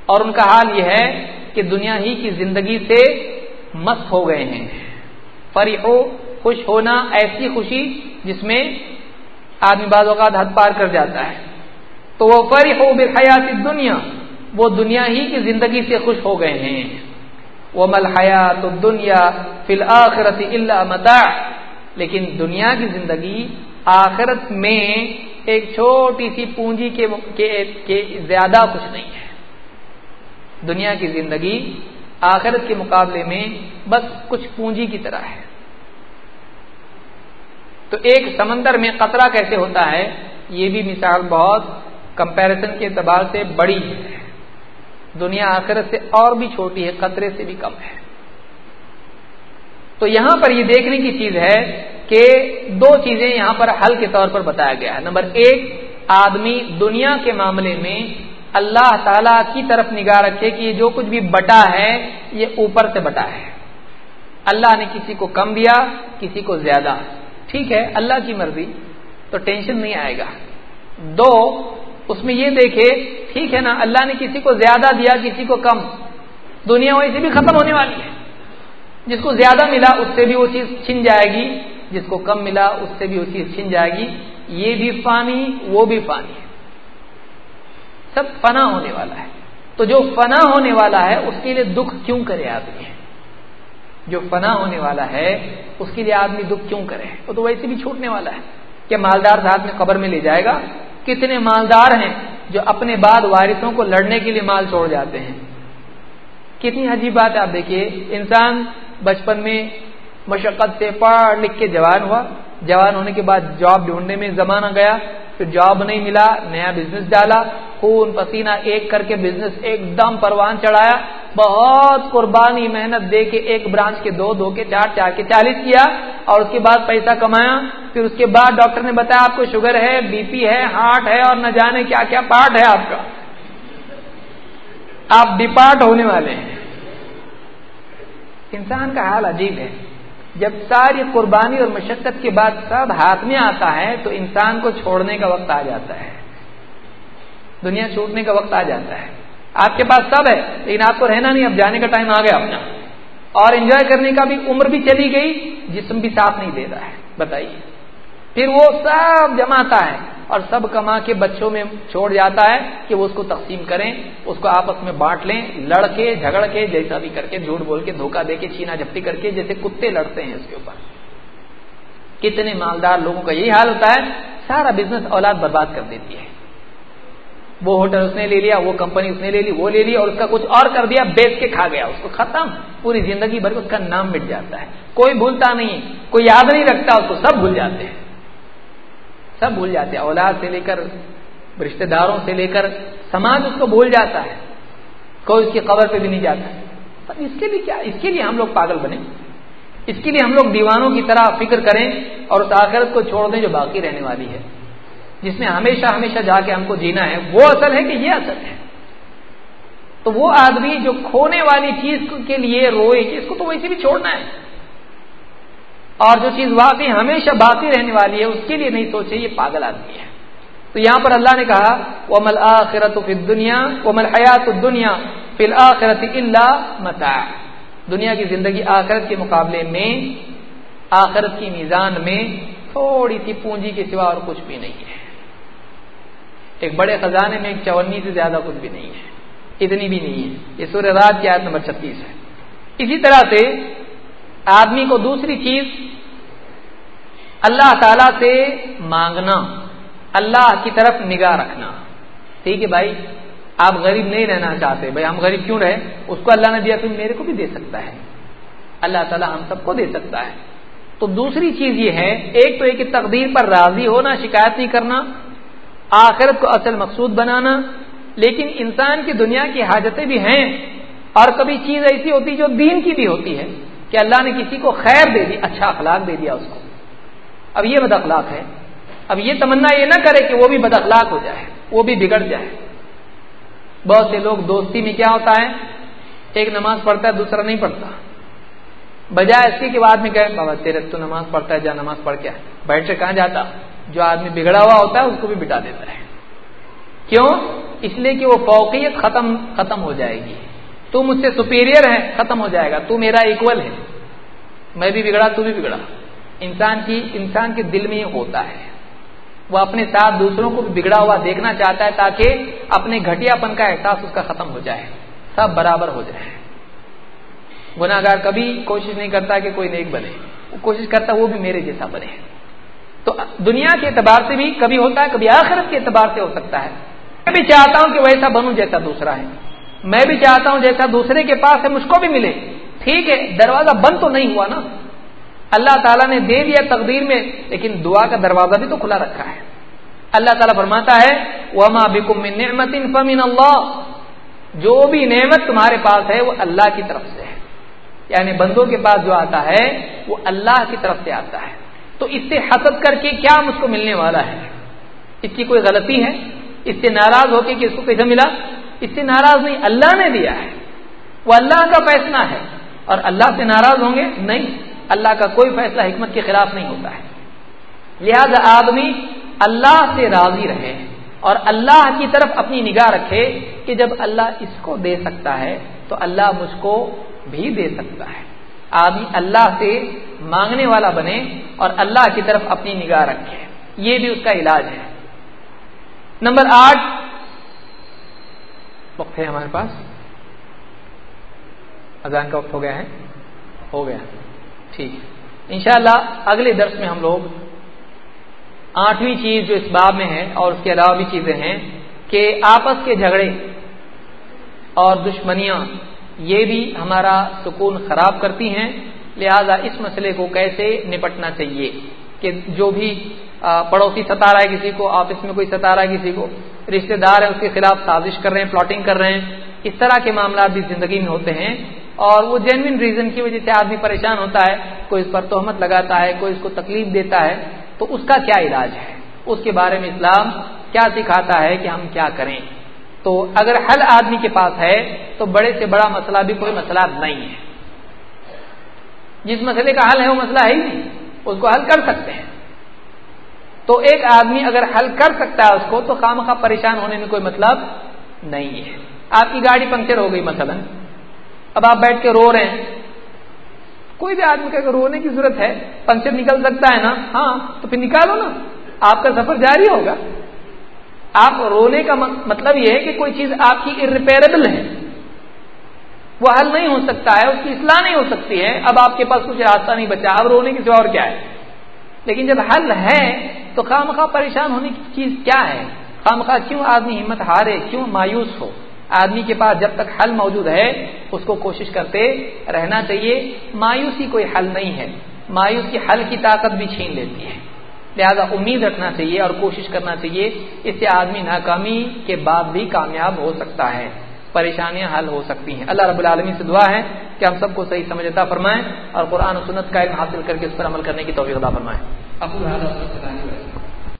اور ان کا حال یہ ہے کہ دنیا ہی کی زندگی سے مست ہو گئے ہیں. فرحو خوش ہونا، ایسی خوشی جس میں آدمی بعض اوقات حد پار کر جاتا ہے. تو وہ فرحو بالحیات الدنیا، وہ دنیا ہی کی زندگی سے خوش ہو گئے ہیں. وَمَا الْحَيَاةُ الدُّنْيَا فِي الْآخِرَةِ إِلَّا مَتَاعٌ، لیکن دنیا کی زندگی آخرت میں ایک چھوٹی سی پونجی کے زیادہ کچھ نہیں ہے. دنیا کی زندگی آخرت کے مقابلے میں بس کچھ پونجی کی طرح ہے. تو ایک سمندر میں قطرہ کیسے ہوتا ہے، یہ بھی مثال بہت کمپیریزن کے اعتبار سے بڑی ہے. دنیا آخرت سے اور بھی چھوٹی ہے، قطرے سے بھی کم ہے. تو یہاں پر یہ دیکھنے کی چیز ہے کہ دو چیزیں یہاں پر حل کے طور پر بتایا گیا ہے. نمبر ایک، آدمی دنیا کے معاملے میں اللہ تعالی کی طرف نگاہ رکھے کہ یہ جو کچھ بھی بٹا ہے یہ اوپر سے بٹا ہے. اللہ نے کسی کو کم دیا، کسی کو زیادہ، ٹھیک ہے، اللہ کی مرضی، تو ٹینشن نہیں آئے گا. دو، اس میں یہ دیکھے ٹھیک ہے نا، اللہ نے کسی کو زیادہ دیا کسی کو کم، دنیا ویسے بھی ختم ہونے والی ہے. جس کو زیادہ ملا اس سے بھی وہ چیز چھن جائے گی، جس کو کم ملا اس سے بھی وہ چیز چھن جائے گی. یہ بھی فانی، وہ بھی فانی ہے، سب فنا ہونے والا ہے. تو جو فنا ہونے والا ہے اس کے لیے دکھ کیوں کرے آدمی؟ جو فنا ہونے والا ہے اس کے لیے آدمی دکھ کیوں کرے؟ وہ تو ویسے بھی چھوٹنے والا ہے. کیا مالدار ساتھ میں قبر میں لے جائے گا؟ کتنے مالدار ہیں جو اپنے بعد وارثوں کو لڑنے کے لیے مال چھوڑ جاتے ہیں. کتنی عجیب بات ہے. آپ دیکھیے، انسان بچپن میں مشقت سے پڑھ لکھ کے جوان ہوا، جوان ہونے کے بعد جاب ڈھونڈنے میں زمانہ گیا، پھر جاب نہیں ملا، نیا بزنس ڈالا، خون پسینہ ایک کر کے بزنس ایک دم پروان چڑھایا، بہت قربانی محنت دے کے ایک برانچ کے دو کے چار کے 40 کیا، اور اس کے بعد پیسہ کمایا. پھر اس کے بعد ڈاکٹر نے بتایا آپ کو شوگر ہے، بی پی ہے، ہارٹ ہے، اور نہ جانے کیا کیا پارٹ ہے آپ کا، آپ ڈپارٹ ہونے والے ہیں. انسان کا حال عجیب ہے. جب ساری قربانی اور مشقت کے بعد سب ہاتھ میں آتا ہے تو انسان کو چھوڑنے کا وقت آ جاتا ہے، دنیا چھوڑنے کا وقت آ جاتا ہے. آپ کے پاس سب ہے لیکن آپ کو رہنا نہیں، اب جانے کا ٹائم آ گیا اپنا، اور انجوائے کرنے کا بھی عمر بھی چلی گئی، جسم بھی ساتھ نہیں دے رہا ہے. بتائیے، پھر وہ سب جماتا ہے اور سب کما کے بچوں میں چھوڑ جاتا ہے کہ وہ اس کو تقسیم کریں، اس کو آپس میں بانٹ لیں، لڑ کے جھگڑ کے جیسا بھی کر کے، جھوٹ بول کے، دھوکہ دے کے، چھینا جھپٹی کر کے، جیسے کتے لڑتے ہیں اس کے اوپر. کتنے مالدار لوگوں کا یہی حال ہوتا ہے، سارا بزنس اولاد برباد کر دیتی ہے. وہ ہوٹل اس نے لے لیا، وہ کمپنی اس نے لے لی، وہ لے لی، اور اس کا کچھ اور کر دیا، بیچ کے کھا گیا، اس کو ختم. پوری زندگی بھر اس کا نام مٹ جاتا ہے. کوئی بھولتا نہیں، کوئی یاد نہیں رکھتا اس کو، سب بھول جاتے ہیں، سب بھول جاتے ہیں. اولاد سے لے کر رشتہ داروں سے لے کر سماج اس کو بھول جاتا ہے، کوئی اس کی قبر پہ بھی نہیں جاتا. اس کے لیے کیا؟ اس کے لیے ہم لوگ پاگل بنے، اس کے لیے ہم لوگ دیوانوں کی طرح فکر کریں اور اس آخرت کو چھوڑ دیں جو باقی رہنے والی ہے، جس میں ہمیشہ ہمیشہ جا کے ہم کو جینا ہے. وہ اصل ہے کہ یہ اصل ہے؟ تو وہ آدمی جو کھونے والی چیز کے لیے روئے کہ اس کو تو ویسے بھی چھوڑنا ہے، اور جو چیز واقعی ہمیشہ باقی رہنے والی ہے اس کے لیے نہیں سوچے، یہ پاگل آدمی ہے. تو یہاں پر اللہ نے کہا وَمَا الْآخِرَةُ فِي الدُّنْيَا وَمَا الْحَيَاةُ الدُّنْيَا فِي الْآخِرَةِ إِلَّا مَتَاعٌ. دنیا کی زندگی آخرت کے مقابلے میں، آخرت کی میزان میں تھوڑی سی پونجی کے سوا اور کچھ بھی نہیں ہے. ایک بڑے خزانے میں ایک چونی سے زیادہ کچھ بھی نہیں ہے، اتنی بھی نہیں ہے. یہ سورہ رات کی آیت نمبر 36 ہے. اسی طرح سے آدمی کو دوسری چیز اللہ تعالی سے مانگنا، اللہ کی طرف نگاہ رکھنا. ٹھیک ہے بھائی، آپ غریب نہیں رہنا چاہتے، بھائی ہم غریب کیوں رہے؟ اس کو اللہ نے دیا تو میرے کو بھی دے سکتا ہے، اللہ تعالی ہم سب کو دے سکتا ہے. تو دوسری چیز یہ ہے، ایک تو ایک تقدیر پر راضی ہونا، شکایت نہیں کرنا، آخرت کو اصل مقصود بنانا. لیکن انسان کی دنیا کی حاجتیں بھی ہیں، اور کبھی چیز ایسی ہوتی جو دین کی بھی ہوتی ہے کہ اللہ نے کسی کو خیر دے دی، اچھا اخلاق دے دیا اس کو، اب یہ بد اخلاق ہے. اب یہ تمنا یہ نہ کرے کہ وہ بھی بد اخلاق ہو جائے، وہ بھی بگڑ جائے. بہت سے لوگ دوستی میں کیا ہوتا ہے، ایک نماز پڑھتا ہے دوسرا نہیں پڑھتا، بجائے اس کے بعد میں کہے بابا تیرے تو نماز پڑھتا ہے، جا نماز پڑھ کے بیٹھ سے کہاں جاتا. جو آدمی بگڑا ہوا ہوتا ہے اس کو بھی بٹا دیتا ہے. کیوں؟ اس لیے کہ وہ فوقیت ختم ہو جائے گی. تو مجھ سے سپیریئر ہے, ختم ہو جائے گا. تو میرا ایکول ہے, میں بھی بگڑا تو بھی بگڑا. انسان کے دل میں یہ ہوتا ہے, وہ اپنے ساتھ دوسروں کو بھی بگڑا ہوا دیکھنا چاہتا ہے تاکہ اپنے گھٹیا پن کا احساس اس کا ختم ہو جائے, سب برابر ہو جائے. گناہگار کبھی کوشش نہیں کرتا کہ کوئی نیک بنے, وہ کوشش کرتا وہ بھی میرے جیسا بنے. تو دنیا کے اعتبار سے بھی کبھی ہوتا ہے, کبھی آخرت کے اعتبار سے ہو سکتا ہے. میں بھی چاہتا ہوں کہ ویسا بنوں جیسا دوسرا ہے, میں بھی چاہتا ہوں جیسا دوسرے کے پاس ہے مجھ کو بھی ملے. ٹھیک ہے, دروازہ بند تو نہیں ہوا نا, اللہ تعالیٰ نے دے دیا تقدیر میں, لیکن دعا کا دروازہ بھی تو کھلا رکھا ہے. اللہ تعالیٰ فرماتا ہے وَمَا بِكُم مِّن نِّعْمَةٍ فَمِنَ اللَّهِ, جو بھی نعمت تمہارے پاس ہے وہ اللہ کی طرف سے ہے. یعنی بندوں کے پاس جو آتا ہے وہ اللہ کی طرف سے آتا ہے. تو اس سے حسد کر کے کیا مجھ کو ملنے والا ہے, اس کی کوئی غلطی ہے, اس سے ناراض ہو کے کہ اس کو کیسے ملا, اس سے ناراض نہیں, اللہ نے دیا ہے, وہ اللہ کا فیصلہ ہے. اور اللہ سے ناراض ہوں گے نہیں, اللہ کا کوئی فیصلہ حکمت کے خلاف نہیں ہوتا ہے. لہذا آدمی اللہ سے راضی رہے اور اللہ کی طرف اپنی نگاہ رکھے کہ جب اللہ اس کو دے سکتا ہے تو اللہ مجھ کو بھی دے سکتا ہے. آدمی اللہ سے مانگنے والا بنے اور اللہ کی طرف اپنی نگاہ رکھے, یہ بھی اس کا علاج ہے. نمبر 8 وقت ہے ہمارے پاس, اذان کا وقت ہو گیا ہے, ہو گیا, ٹھیک ہے. انشاءاللہ اگلے درس میں ہم لوگ 8ویں چیز جو اس باب میں ہے اور اس کے علاوہ بھی چیزیں ہیں کہ آپس کے جھگڑے اور دشمنیاں یہ بھی ہمارا سکون خراب کرتی ہیں. لہذا اس مسئلے کو کیسے نپٹنا چاہیے کہ جو بھی پڑوسی ستا رہا ہے کسی کو, آفس میں کوئی ستا رہا ہے کسی کو, رشتہ دار ہے اس کے خلاف سازش کر رہے ہیں, پلاٹنگ کر رہے ہیں, اس طرح کے معاملات بھی زندگی میں ہوتے ہیں. اور وہ جینوئن ریزن کی وجہ سے آدمی پریشان ہوتا ہے, کوئی اس پر تہمت لگاتا ہے, کوئی اس کو تکلیف دیتا ہے. تو اس کا کیا علاج ہے, اس کے بارے میں اسلام کیا سکھاتا ہے کہ ہم کیا کریں. تو اگر حل آدمی کے پاس ہے تو بڑے سے بڑا مسئلہ بھی کوئی مسئلہ نہیں ہے. جس مسئلے کا حل ہے وہ مسئلہ ہے ہی نہیں, اس کو حل کر سکتے ہیں. تو ایک آدمی اگر حل کر سکتا ہے اس کو تو خواہ پریشان ہونے میں کوئی مطلب نہیں ہے. آپ کی گاڑی پنکچر ہو گئی مثلا, اب آپ بیٹھ کے رو رہے ہیں, کوئی بھی آدمی کا اگر رونے کی ضرورت ہے, پنکچر نکل سکتا ہے نا, ہاں تو پھر نکالو نا, آپ کا سفر جاری ہوگا. آپ رونے کا مطلب یہ ہے کہ کوئی چیز آپ کی irreparable ہے, وہ حل نہیں ہو سکتا ہے, اس کی اصلاح نہیں ہو سکتی ہے, اب آپ کے پاس کچھ راستہ نہیں بچا, اب رونے کی سوا اور کیا ہے. لیکن جب حل ہے تو خواہ پریشان ہونے کی چیز کیا ہے, خواہ کیوں آدمی ہمت ہارے, کیوں مایوس ہو. آدمی کے پاس جب تک حل موجود ہے اس کو کوشش کرتے رہنا چاہیے. مایوسی کوئی حل نہیں ہے, مایوسی حل کی طاقت بھی چھین لیتی ہے. لہذا امید رکھنا چاہیے اور کوشش کرنا چاہیے, اس سے آدمی ناکامی کے بعد بھی کامیاب ہو سکتا ہے, پریشانیاں حل ہو سکتی ہیں. اللہ رب العالمین سے دعا ہے کہ ہم سب کو صحیح سمجھ عطا فرمائیں اور قرآن و سنت کا علم حاصل کر کے اس پر عمل کرنے کی توفیق عطا فرمائیں.